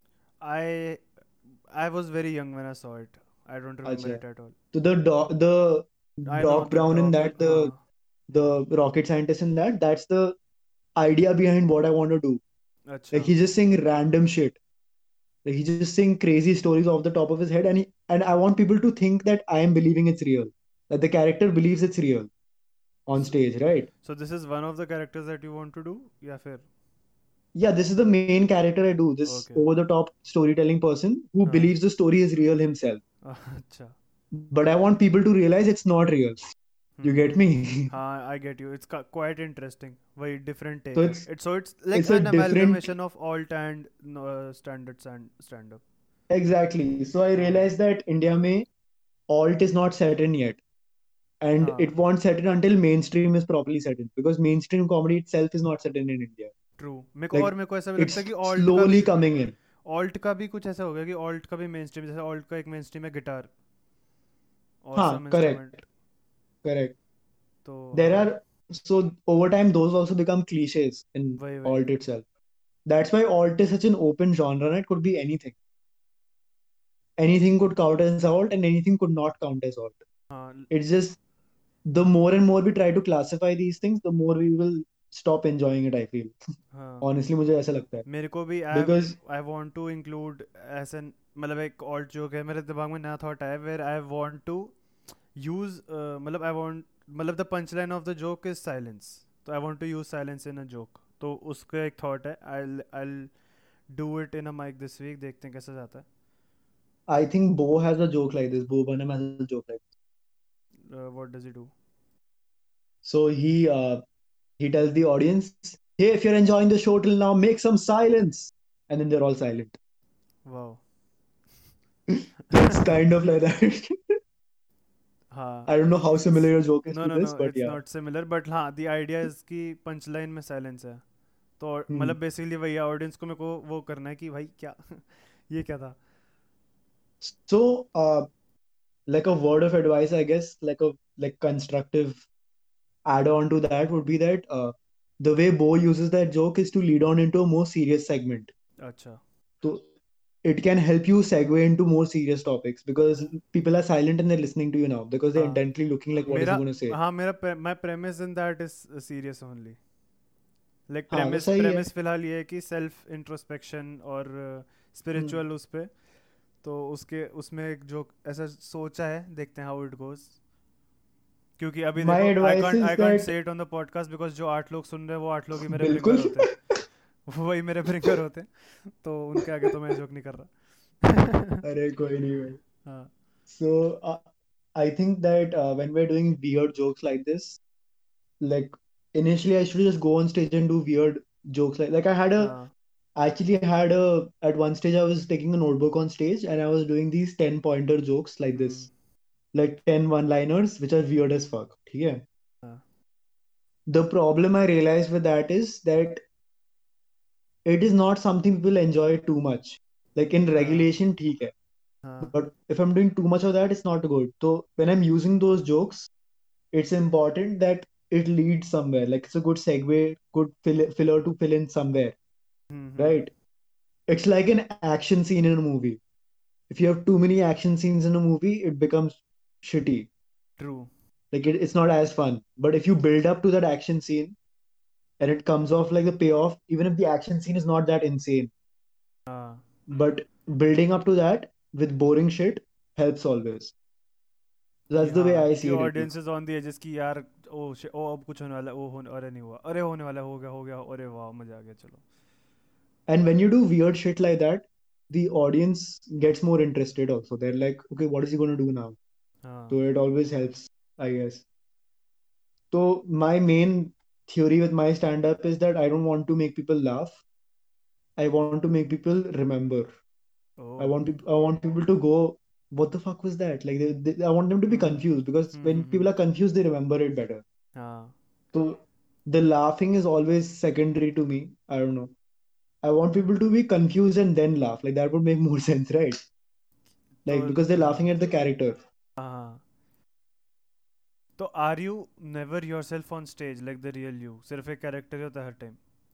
I I was very young when I saw it. I don't remember Acha. it at all. So the I know Doc the Brown in doc. that, the rocket scientist in that, that's the idea behind what I want to do. Like अच्छा. he's just saying random shit. Like he's just saying crazy stories off the top of his head, and I want people to think that I am believing it's real. That the character believes it's real on So, stage, right? so this is one of the characters that you want to do? या फिर? Yeah, this is the main character I do. This Okay. over the top storytelling person who हाँ. believes the story is real himself. अच्छा. But I want people to realize it's not real. You get hmm. me? हाँ, I get you. It's quite interesting. वही different So take है. It's like it's a an different. amalgamation of alt and standards and stand up. Exactly. So I हाँ. realized that India में alt is not set in yet. And हाँ. it won't set in until mainstream is properly set in. Because mainstream comedy itself is not set in India. True. Like मेरे को ऐसा भी लगता है it's कि slowly coming in. alt का भी कुछ ऐसा हो गया कि alt का भी mainstream, जैसे alt का एक mainstream है गिटार और Huh, some correct. instrument. Correct. तो There हाँ. are, so over time those also become cliches in वही. alt itself. That's why alt is such an open genre. It could be anything. Anything could count as alt and anything could not count as alt. हाँ. It's just the more and more we try to classify these things, the more we will stop enjoying it, I feel. हाँ. Honestly, मुझे ऐसा लगता है. मेरे को भी Because I want to include ऐसे, मतलब एक ऑल्ट जोक है मेरे दिमाग में, नया थॉट आया where I want to use, मतलब आई वांट, मतलब the punch line of the joke is silence, तो I want to use silence in a joke, तो उसका एक थॉट है. I do it in a mic this week, देखते हैं कैसा जाता I think Bo has a joke like this. Bo Burnham has a joke like this. है. What does he do? So he tells the audience, "Hey, if you're enjoying the show till now, make some silence," and then they're all silent. Wow. So it's kind of like that. हाँ. I don't know how similar your joke is no to no no, this, but it's yeah. Not similar but हाँ, the idea is कि punch line में silence है, तो Hmm. मतलब basically वही audience को मेरे को वो करना है कि भाई क्या ये क्या था. So, like a word of advice, I guess, like constructive add-on to that would be that the way Bo uses that joke is to lead on into a more serious segment. अच्छा. So it can help you segue into more serious topics because people are silent and they're listening to you now because they're हाँ. intently looking like what is he मेरा going to say. हाँ मेरा my premise in that is serious only. Like हाँ तो premise सही है. Premise फिलहाल ये है कि सेल्फ इंट्रोस्पेक्शन और हम्म. स्पिरिचुअल उस पे, तो उसके उसमें एक जो ऐसा सोचा है, देखते हैं हाउ इट गोज. क्योंकि अभी My देखो advice is I can't that say it on the podcast because जो 8 लोग सुन रहे हैं वो 8 लोग ही मेरे बिल्कुल. ब्रिंगर होते हैं. वही मेरे ब्रिंगर होते हैं, तो उनके आगे तो मैं जोक नहीं कर रहा. अरे कोई नहीं भाई. हाँ. So I think that when we're doing weird jokes like this, like initially I should just go on stage and do weird jokes like हाँ. I actually had a at one stage I was taking a notebook on stage and I was doing these 10 pointer jokes like hmm. this, like 10 one liners which are weird as fuck. Yeah. हाँ. The problem I realized with that is that it is not something people enjoy too much. Like in हाँ. regulation, ठीक है. हाँ. But if I'm doing too much of that, it's not good. So when I'm using those jokes, it's important that it leads somewhere. Like it's a good segue, good filler to fill in somewhere, hmm. right? It's like an action scene in a movie. If you have too many action scenes in a movie, it becomes shitty. True. Like it's not as fun. But if you build up to that action scene and it comes off like the payoff, even if the action scene is not that insane, हाँ. but building up to that with boring shit helps always. कि That's the way हाँ I कि see it at audience least. Is on the edges, कि यार ओ अब कुछ होने वाला है, ओ होने, अरे नहीं हुआ, अरे होने वाला है, हो गया, अरे वाह मजा आ गया, चलो। And when you do weird shit like that, the audience gets more interested also. They're like, okay, what is he going to do now? हाँ. So it always helps, I guess. So my main theory with my stand up is that I don't want to make people laugh. I want to make people remember. Oh. I want people to go, what the fuck was that? Like I want them to be hmm. confused because when hmm. people are confused, they remember it better. हाँ. So the laughing is always secondary to me. I don't know. I want people to be confused and then laugh. Like that would make more sense, right? तो Like because they're हाँ. laughing at the character. हाँ. तो are you never yourself on stage like the real you, सिर्फ एक character ही होता है हर time?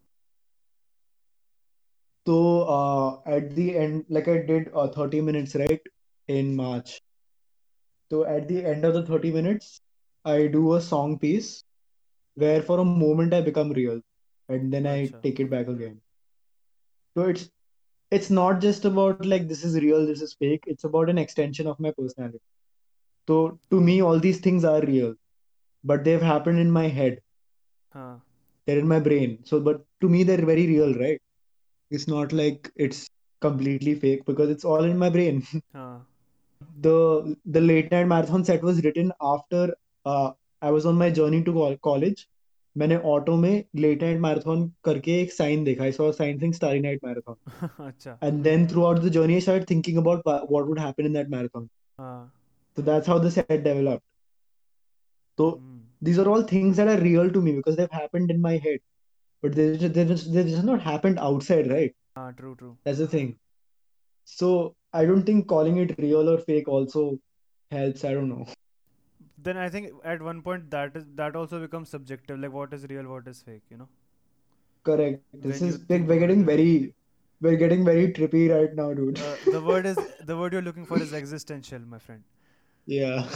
So at the end, like I did 30 minutes, right, in March. So at the end of the 30 minutes, I do a song piece where for a moment I become real and then I अच्छा. take it back again. So it's not just about like this is real, this is fake. It's about an extension of my personality. So to Oh. me, all these things are real, but they've happened in my head. हाँ. They're in my brain. So, but to me, they're very real, right? It's not like it's completely fake because it's all in my brain. हाँ. The late night marathon set was written after I was on my journey to college. मैंने auto में late night marathon करके एक sign देखा. I saw sign saying starry night marathon. अच्छा. And then throughout the journey, I started thinking about what would happen in that marathon. हाँ. So that's how the set developed. So hmm. these are all things that are real to me because they've happened in my head. But they just not happened outside, right? हाँ, true true. That's the thing. So I don't think calling it real or fake also helps. I don't know. Then I think at one point that also becomes subjective, like what is real, what is fake, Correct. This when you is think about it that way. we're getting very trippy right now, dude. The word you're looking for is existential, my friend. Yeah.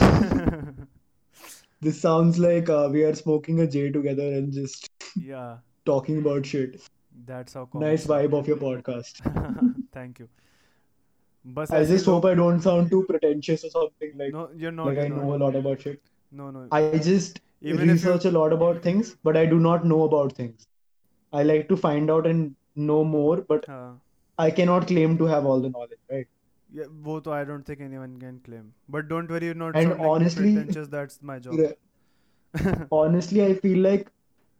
This sounds like we are smoking a J together and just Yeah, talking about shit. that's how Nice comics are. vibe of your podcast. Thank you. बस I ऐसे ही just hope लोग. I don't sound too pretentious or something No, you're not, like you're I not. know a lot about shit. No, no. I just Even if you. research a lot about things, but I do not know about things. I like to find out and know more, but हाँ. I cannot claim to have all the knowledge, right? Yeah, वो तो I don't think anyone can claim. But don't worry, you're not And sounding honestly, pretentious. That's my job. honestly, I feel like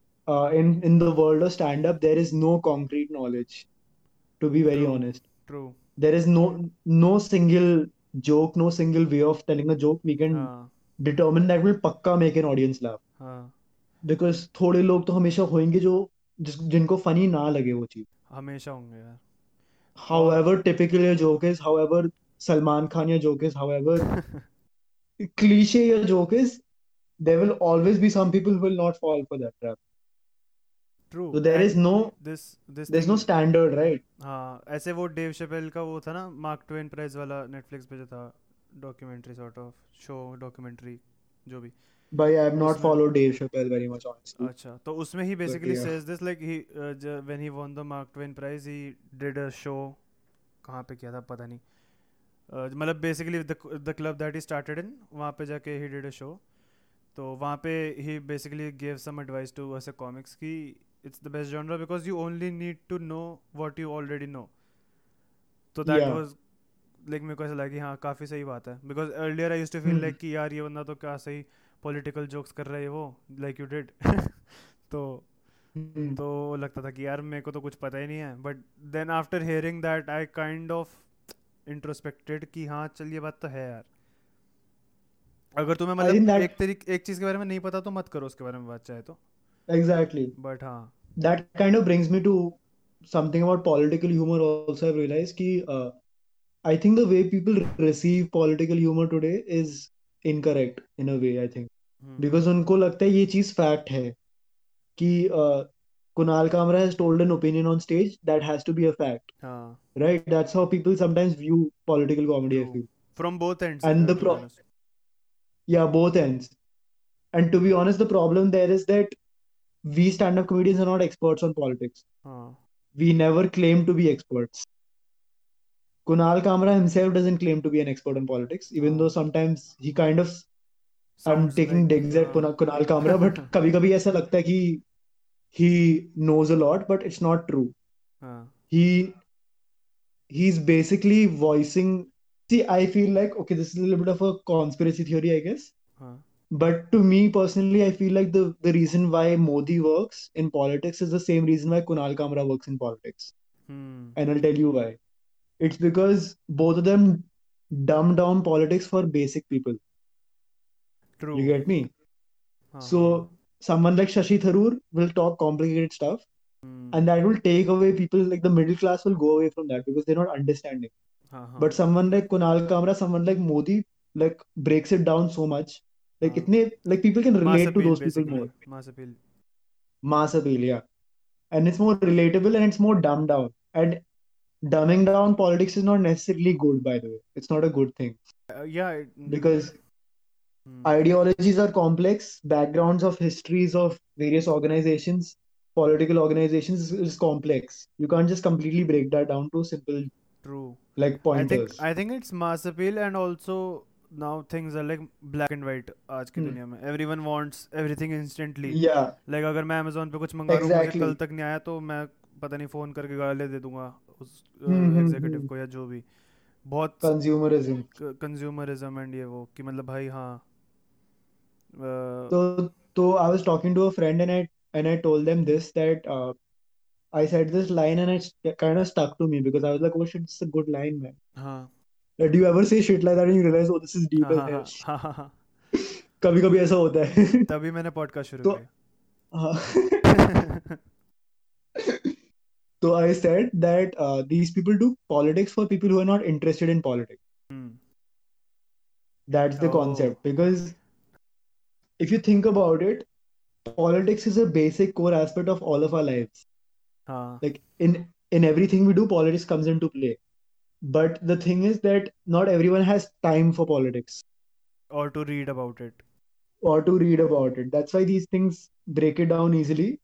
in the world of stand up, there is no concrete knowledge. To be very True, honest, true. there is no single joke, no single way of telling a joke we can हाँ. determine that will पक्का make an audience laugh. हाँ. Because थोड़े लोग तो हमेशा होंगे जो जिनको फनी ना लगे वो चीज. हमेशा होंगे यार. और. However typical your joke is, however Salman Khan your joke is, however cliche your joke is, there will always be some people who will not fall for that trap. True So there is and no this there's no thing. standard, right? हाँ, ऐसे वो Dave शेपेल का वो था ना, Mark Twain prize वाला, Netflix पे जो था, documentary sort of show, documentary जो भी. But I have not उसमें. followed Dave Chappelle very much, honestly. अच्छा, तो उसमें ही But basically yeah. Says this like he when he won the Mark Twain prize he did a show. कहाँ पे किया था पता नहीं. मतलब basically the club that he started in, वहाँ पे जाके ही डिड अ शो. तो वहाँ पे ही basically give some advice to us comics कि it's the best genre because you only need to know what you already know. तो that Yeah. Was like मेरे को ऐसा लगा कि हाँ काफ़ी सही बात है, because earlier I used to feel Hmm. Like कि यार ये बंदा तो क्या सही पॉलिटिकल जोक्स कर रहा है वो, लाइक यू डिड. तो Hmm. तो लगता था कि यार मेरे को तो कुछ पता ही नहीं है, but then after hearing that I kind of introspected कि हाँ चल ये बात तो है यार. अगर तुम्हें I think मतलब that एक चीज़ के बारे में नहीं पता तो मत करो उसके बारे में बात, चाहे तो. exactly. बट हाँ. That kind of brings me to something about political humor. Also, I've realized कि I think the way people receive political humor today is incorrect in a way. I think hmm. because उनको लगता है ये चीज fact है कि Kunal Kamra has told an opinion on stage that has to be a fact, हाँ. right? That's how people sometimes view political comedy, true. I feel. From both ends, And to be honest. yeah, both ends. And to be honest, the problem there is that we stand-up comedians are not experts on politics. हाँ. We never claim to be experts. Kunal Kamra himself doesn't claim to be an expert on politics, even though हाँ. sometimes he kind of I'm sounds taking like digs at Kunal Kamra, but कभी कभी ऐसा लगता है कि he knows a lot, but it's not true. हाँ He he's basically voicing. See, I feel like okay, this is a little bit of a conspiracy theory, I guess. हाँ But to me personally, I feel like the reason why Modi works in politics is the same reason why Kunal Kamra works in politics. Hmm And I'll tell you why. It's because both of them dumb down politics for basic people. True You get me? हाँ हाँ हाँ So someone like Shashi Tharoor will talk complicated stuff, hmm and that will take away people like the middle class will go away from that because they're not understanding. हाँ हाँ But someone like Kunal Kamra, someone like Modi, like breaks it down so much. Like हाँ itne like people can mass relate to appeal those people basically more. Mass appeal Mass appeal, yeah. And it's more relatable and it's more dumbed down. And dumbing down politics is not necessarily good, by the way. It's not a good thing या because hmm ideologies are complex, backgrounds of histories of various organizations, political organizations is complex. You can't just completely break that down to simple true like pointers. I think it's mass appeal and also now things are like black and white आज की Hmm. दुनिया में everyone wants everything instantly Yeah, like अगर मैं Amazon पे कुछ मंगा रहा हूँ मुझे कल exactly. तक नहीं आया तो मैं पता नहीं फ़ोन करके गाली दे दूंगा उस एग्जीक्यूटिव Hmm. को या जो भी बहुत Consumerism. कंज्यूमरिज्म एंड ये वो कि मतलब भाई हाँ So I was talking to a friend and I told them this that I said this line and it kind of stuck to me because I was like, oh shit, it's a good line, man. हाँ Do you ever say shit like that and you realize, oh, this is deep हाँ as हाँ hell? हाँ हाँ हाँ हाँ कभी कभी ऐसा होता है. तभी मैंने पॉडकास्ट शुरू तो किया हाँ. So I said that these people do politics for people who are not interested in politics. Hmm That's the oh concept. Because if you think about it, politics is a basic core aspect of all of our lives. हाँ Like in everything we do, politics comes into play. But the thing is that not everyone has time for politics और to read about it or to read about it. That's why these things break it down easily.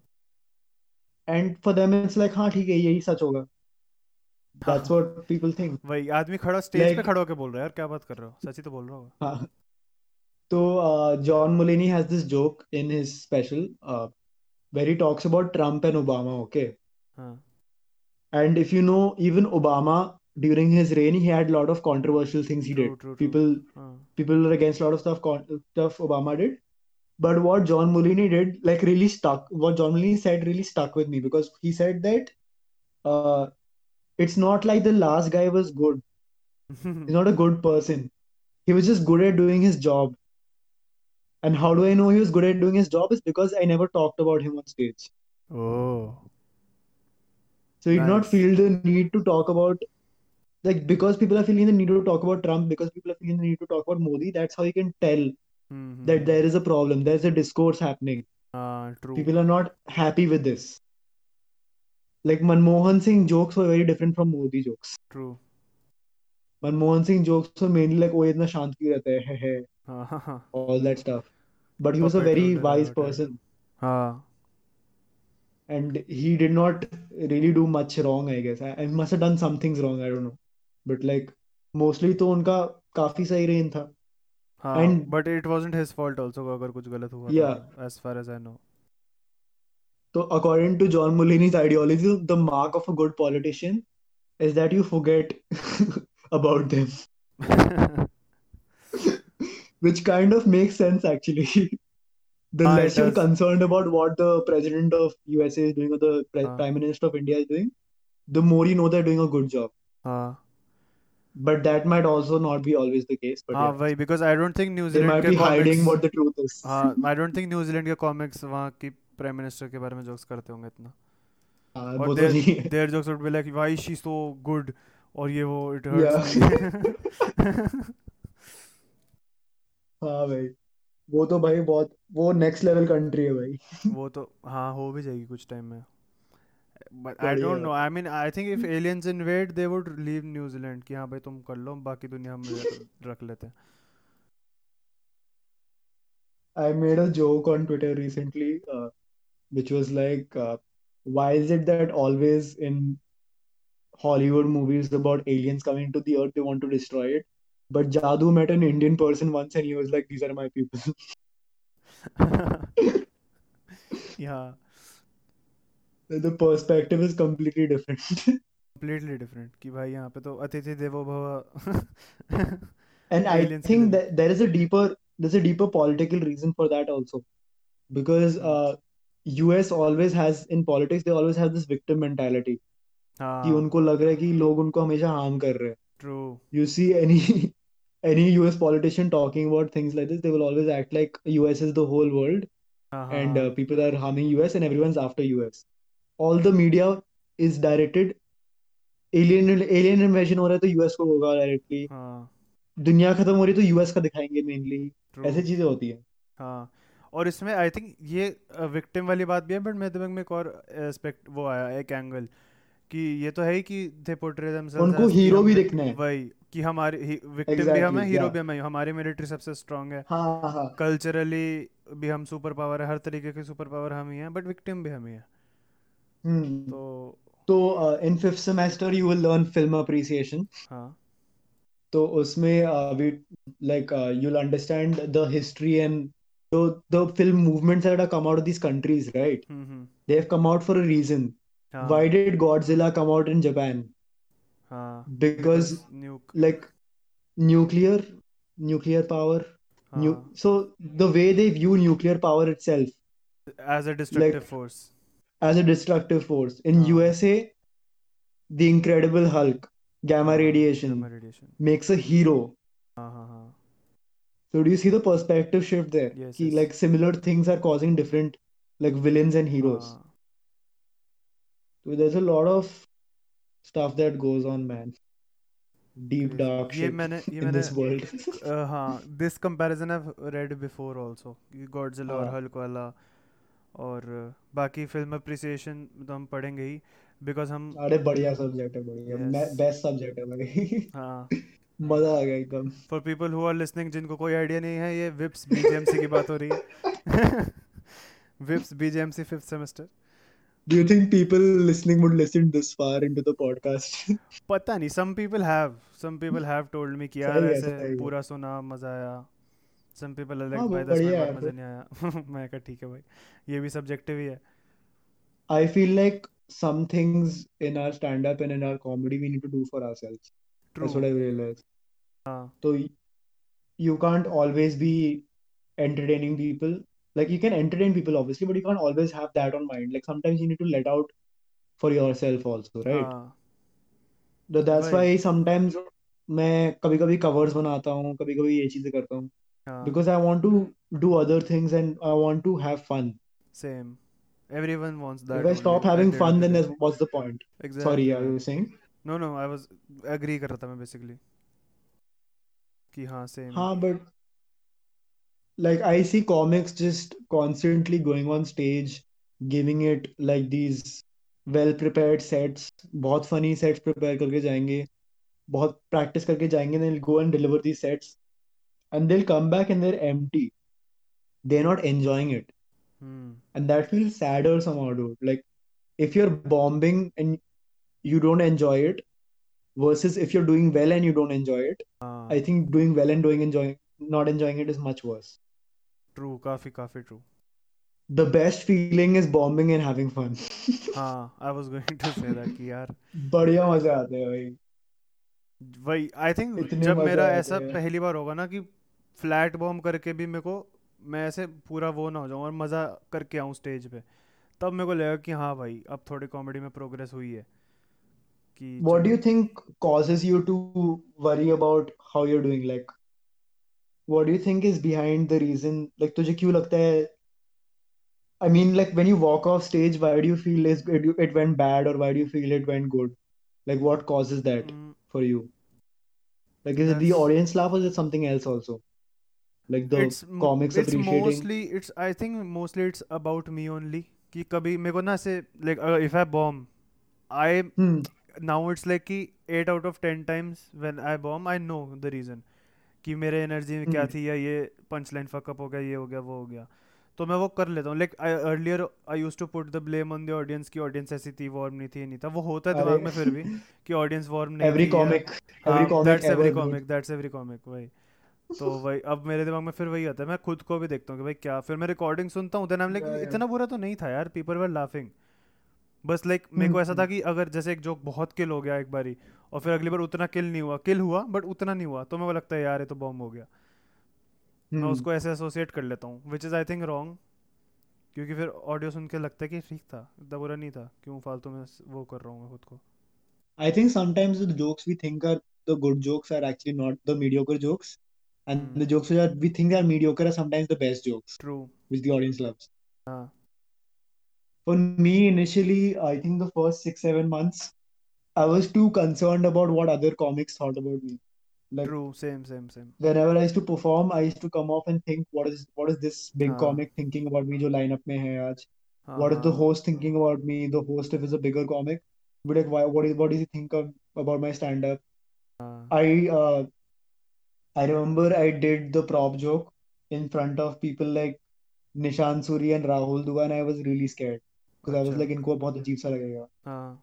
And for them, it's like, हाँ ठीक है यही सच होगा. That's हाँ what people think. वही आदमी खड़ा स्टेज पे Like, खड़ा होके बोल रहा है यार क्या बात कर रहे हो सच ही तो बोल रहा होगा हाँ. So John Mulaney has this joke in his special where he talks about Trump and Obama. Okay, हाँ and if you know, even Obama during his reign, he had a lot of controversial things he true did. True true हाँ People were against a lot of stuff Obama did. But what John Mulaney did, like, really stuck. What John Mulaney said really stuck with me because he said that uh, it's not like the last guy was good. He's not a good person. He was just good at doing his job. And how do I know he was good at doing his job? Is because I never talked about him on stage. Oh So he did not nice feel the need to talk about, like, because people are feeling the need to talk about Trump, because people are feeling the need to talk about Modi, that's how you can tell that there is a problem. There's a discourse happening. हाँ true People are not happy with this. Like Manmohan Singh jokes were very different from Modi jokes. True Manmohan Singh jokes were mainly like, oh, इतना शांत क्यों रहता है, हाँ हाँ हाँ all that stuff. But he was a puppet very ruler wise है type person, हाँ and he did not really do much wrong, I guess. I must have done some things wrong, I don't know. But like mostly तो उनका काफी सही rain था. हाँ And but it wasn't his fault also अगर कुछ गलत हुआ था yeah, तो as far as I know so according to John Mulaney's ideology, the mark of a good politician is that you forget about them, which kind of makes sense actually. The हाँ it less you're does concerned about what the president of USA is doing or the हाँ prime minister of India is doing, the more you know they're doing a good job. हाँ But that might also not be always the case. But हाँ yeah, वही because I don't think they New Zealand might के be comics hiding what the truth is. हाँ I don't think New Zealand के comics वहाँ की prime minister के बारे में जोक्स करते होंगे इतना और वो तो देयर नहीं है. Their jokes would be like why she so good और ये वो इट हर्ट्स Yeah. मी हाँ भाई, वो तो भाई बहुत वो नेक्स्ट लेवल कंट्री है भाई. वो तो हाँ हो भी जाएगी कुछ टाइम में बट आई डोंट बढ़िया. No I mean I think if aliens invade they would leave New Zealand कि हाँ भाई तुम कर लो बाकी दुनिया हम रख लेते हैं I made a joke on Twitter recently, which was like, why is it that always in Hollywood movies about aliens coming to the earth, they want to destroy it? But Jadoo met an Indian person once and he was like, these are my people. Yeah, The perspective is completely different. completely different कि भाई यहाँ पे तो अतिथि देवो भव And I aliens के लिए think भी that there's a deeper political reason for that also. Because hmm, US always has, in politics, they always have this victim mentality. कि हाँ उनको लग रहा है कि लोग उनको हमेशा harm कर रहे हैं. True You see any US politician talking about things like this, they will always act like US is the whole world हाँ हाँ and हाँ people are harming US and everyone's after US. All the media is directed. Alien invasion हो रहा है तो US को होगा directly. हाँ दुनिया खत्म हो रही है तो यूएस का दिखाएंगे मेनली. ट्रू ऐसी चीजें होती है. हाँ और इसमें आई थिंक ये विक्टिम वाली बात भी है बट मेरे दिमाग में एक और एस्पेक्ट वो आया एक एंगल कि ये तो है ही कि दे पोर्ट्रे देमसेल्व्स उनको एज कि हीरो हम भी दिखना है. वही कि हमारी विक्टिम भी हम एग्जैक्टली है हीरो या. भी हम है हमारी मिलिट्री सबसे स्ट्रांग है हाँ हाँ. कल्चरली भी हम सुपर पावर है हर तरीके के सुपर पावर हम ही हैं बट विक्टिम भी हम ही है हम्म. तो तो in fifth semester you will learn film appreciation. हाँ तो उसमें we like you'll understand the history and the film movements that have come out of these countries, right? Hmm They have come out for a reason. Why हाँ did Godzilla come out in Japan? हाँ because Because nuke like nuclear nuclear power. हाँ So the way they view nuclear power itself, as a destructive like force as a destructive force. In हाँ USA, the Incredible Hulk, gamma हाँ gamma radiation, radiation makes a hero. हाँ हाँ हाँ So do you see the perspective shift there? Yes Ki, yes like similar things are causing different like villains and heroes. हाँ So there's a lot of stuff that goes on, man. Deep crazy dark shit ये in मैंने this world. हाँ this comparison I read before also Godzilla और हाँ. Hulk वाला और बाकी film appreciation तो हम पढ़ेंगे ही बिकॉज हम अरे बढ़िया सब्जेक्ट है. बढ़िया. यस बेस्ट सब्जेक्ट है भाई. हाँ मजा आ गया एकदम. For people who are listening जिनको कोई आइडिया नहीं है ये विप्स बीजेएमसी की बात हो रही है VIPS BJMC fifth semester Do you think people listening would listen this far into the podcast? पता नहीं some people have told me कि यार सही है ऐसे सही है. पूरा सुना मजा आया some people are like हाँ भाई 10 मिनट बढ़िया बाद है मजा फिर. नहीं आया मैं कहा ठीक है भाई ये भी सब्जेक्टिव ही है I feel like some things in our stand-up and in our comedy we need to do for ourselves. True That's what I realized. हाँ So you can't always be entertaining people. Like you can entertain people obviously, but you can't always have that on mind. Like sometimes you need to let out for yourself also, right? हाँ That's वही why sometimes मैं कभी कभी covers बनाता हूँ, कभी कभी ये चीजें करता हूँ. हाँ Because I want to do other things and I want to have fun. Same everyone wants If that I only stop at having the end of fun, the then day what's the point? Sorry, exactly yeah, you man were saying? No I was agree कर रहा था मैं basically कि हाँ same ही हाँ, but like I see comics just constantly going on stage, giving it like these well prepared sets. बहुत funny sets prepare करके जाएंगे, बहुत practice करके जाएंगे, then they'll go and deliver these sets, and they'll come back and they're empty. They're not enjoying it, hmm and that feels sadder somehow, dude. Like if you're bombing and you don't enjoy it, versus if you're doing well and you don't enjoy it, I हाँ think doing well and doing enjoying not enjoying it is much worse. True काफी काफी true The best feeling is bombing and having fun. हाँ I was going to say that कि यार बढ़िया मजे आते हैं भाई. वही आई थिंक इतने जब मजे मेरा आते ऐसा हैं. पहली बार होगा ना कि फ्लैट बॉम्ब करके भी मेरे को मैं ऐसे पूरा वो ना हो जाऊँ और मज़ा करके आऊँ स्टेज पे तब मेरे को लगा कि हाँ भाई अब थोड़ी कॉमेडी में प्रोग्रेस हुई है कि What do चलो you think causes you to worry about how you're doing? Like, what do you think is behind the reason? Like, तुझे क्यों लगता है? I mean, like when you walk off stage, why do you feel it went bad, or why do you feel it went good? Like, what causes that for you? Like, is it the that's audience laugh or is it something else also? Like the it's comics it's appreciating? Mostly it's I think mostly it's about me only कि कभी मेरे को ना ऐसे like if I bomb I Hmm. Now it's like कि 8 out of 10 times when I bomb I know the reason कि मेरे energy में क्या Hmm. थी या ये पंच लाइन फकअप हो गया ये हो गया वो हो गया तो मैं वो कर लेता हूँ. Like earlier I used to put the blame on the audience की ऑडियंस ऐसी थी, वार्म नहीं थी, ये नहीं था. वो होता है अरे दिमाग में फिर भी कि ऑडियंस वार्म नहीं एवरी थी या कॉमिक हाँ, every comic ever dude. That's every comic वही. तो वही अब मेरे दिमाग में फिर वही आता है. मैं खुद को भी देखता हूँ कि भाई क्या, फिर मैं रिकॉर्डिंग सुनता हूँ, देन आई एम लाइक इतना बुरा तो नहीं था यार, पीपल वर लाफिंग. बस लाइक मेरे को ऐसा था कि अगर जैसे एक जोक बहुत किल हो गया एक बारी और फिर अगली बार उतना किल नहीं हुआ, किल हुआ बट उतना नहीं हुआ, तो मेरे को लगता है यार ये तो बॉम्ब हो गया. मैं उसको ऐसे एसोसिएट कर लेता हूँ, which is I think wrong. क्योंकि फिर ऑडियो सुन के लगता है कि ठीक था, इतना बुरा नहीं था, क्यों फालतू में वो कर रहा हूँ मैं खुद को. I think sometimes the jokes we think are the good jokes are actually not the mediocre jokes, and hmm. the jokes which are we think are mediocre are sometimes the best jokes, true. which the audience loves. हाँ. For me, initially, I think the first 6 7 months, I was too concerned about what other comics thought about me. Like true. Same same same. whenever I used to perform, I used to come off and think, what is this big हाँ comic thinking about me? जो lineup में है आज? हाँ What is the हाँ host thinking about me? The host, if it's a bigger comic, be like, why? What does he think about my stand-up? हाँ. I remember I did the prop joke in front of people like Nishan Suri and Rahul Dua, and I was really scared because I was अच्छा. like, इनको बहुत अजीब सा लगेगा. हाँ.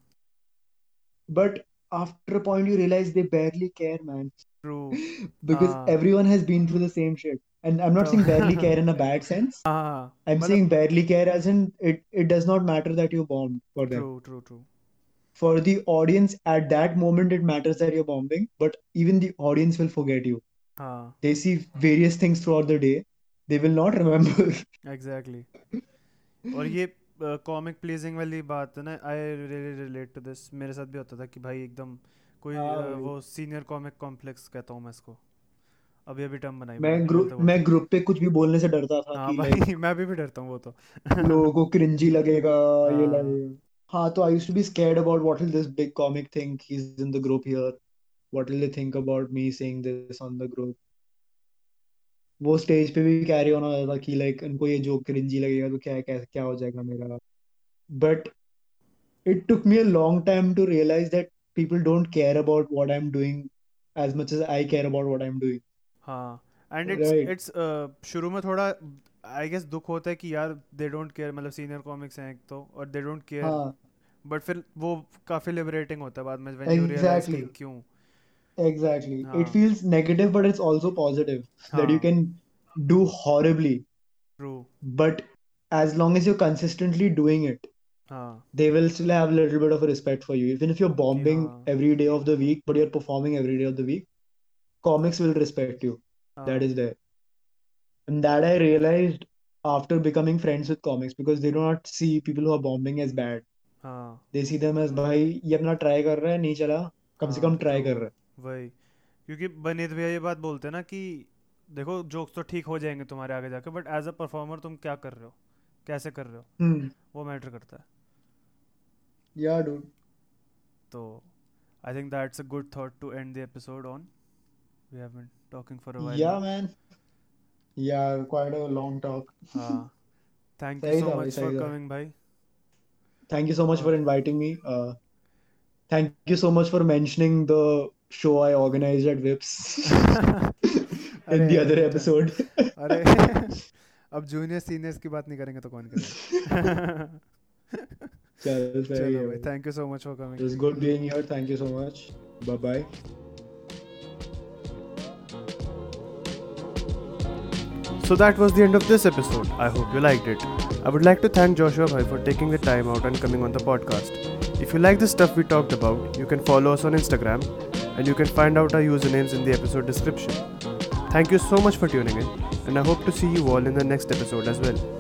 But after a point, you realize they barely care, man, true. because हाँ. everyone has been through the same shit. And I'm not तब saying barely care in a bad sense. हाँ I'm मतलब saying barely care as in it does not matter that you bombed for true them. True true. For the audience, at that moment, it matters that you're bombing, but even the audience will forget you. हाँ They see various things throughout the day. They will not remember. Exactly. और ये comic pleasing वाली बात है ना, I really relate to this. मेरे साथ भी होता था कि भाई एकदम कोई हाँ भाई. वो सीनियर कॉमिक कॉम्प्लेक्स कहता हूँ मैं इसको. अभी अभी टर्म बनाई मैं मैंने, ग्रुप बोलते मैं बोलते. ग्रुप पे कुछ भी बोलने से डरता था हाँ कि लाइक भाई मैं भी डरता हूँ वो तो. लोगों को क्रिंजी लगेगा, ये हाँ लगेगा. हाँ, तो I used to be scared about what will this big comic think he is in the group here, what will they think about me saying this on the group. वो स्टेज पे भी carry on हो जाता था कि like इनको ये joke cringey लगेगा तो क्या हो जाएगा मेरा. But it took me a long time to realize that people don't care about what I'm doing as much as I care about what I'm doing. हाँ. And Right. इट्स शुरू में थोड़ा आई गेस दुख होता है कि यार they don't care, मतलब सीनियर कॉमिक्स हैं एक तो, और दे डोंट केयर. हाँ, बट फिर वो काफ़ी लिबरेटिंग होता है बाद में व्हेन यू रियलाइज कि exactly. क्यों. Exactly. It हाँ. feels negative, but it's also positive that you हाँ. can do horribly. True. But as long as you're consistently doing it, हाँ. they will still have a little bit of a respect for you. Even if you're कि bombing हाँ. every day of the week, but you're performing every day of the week, comics will respect you. That हाँ. is there. And that I realized after becoming friends with comics because they do not see people who are bombing as bad. हाँ. They see them as भाई ये अपना try कर रहा है, नहीं चला, कम से कम हाँ. Try true. कर रहा है. वही. क्योंकि बनीत भैया ये बात बोलते हैं ना कि देखो जोक्स तो ठीक हो जाएंगे तुम्हारे आगे जाके, बट एज अ परफॉर्मर तुम क्या कर रहे हो, कैसे कर रहे हो, Hmm. वो मैटर करता है. Yeah, dude. तो I think that's a good thought to end the episode on. We have been talking for a while Yeah, now. man. Yeah, quite a long talk. हाँ. थैंक यू सही सो था भाई, much for सही था. Coming भाई. Thank you so much for और inviting me. Thank you so much for mentioning the show I organized at Vips in अरे the other any time. episode. अरे अब जूनियर सीनियर्स की बात नहीं करेंगे तो कौन करेगा. चल सही चलो है भाई, भाई. Thank you so much for It coming. was good being here. Thank you so much. Bye bye. So that was the end of this episode. I hope you liked it. I would like to thank Joshua Bhai for taking the time out and coming on the podcast. If you like the stuff we talked about, you can follow us on Instagram and you can find out our usernames in the episode description. Thank you so much for tuning in, and I hope to see you all in the next episode as well.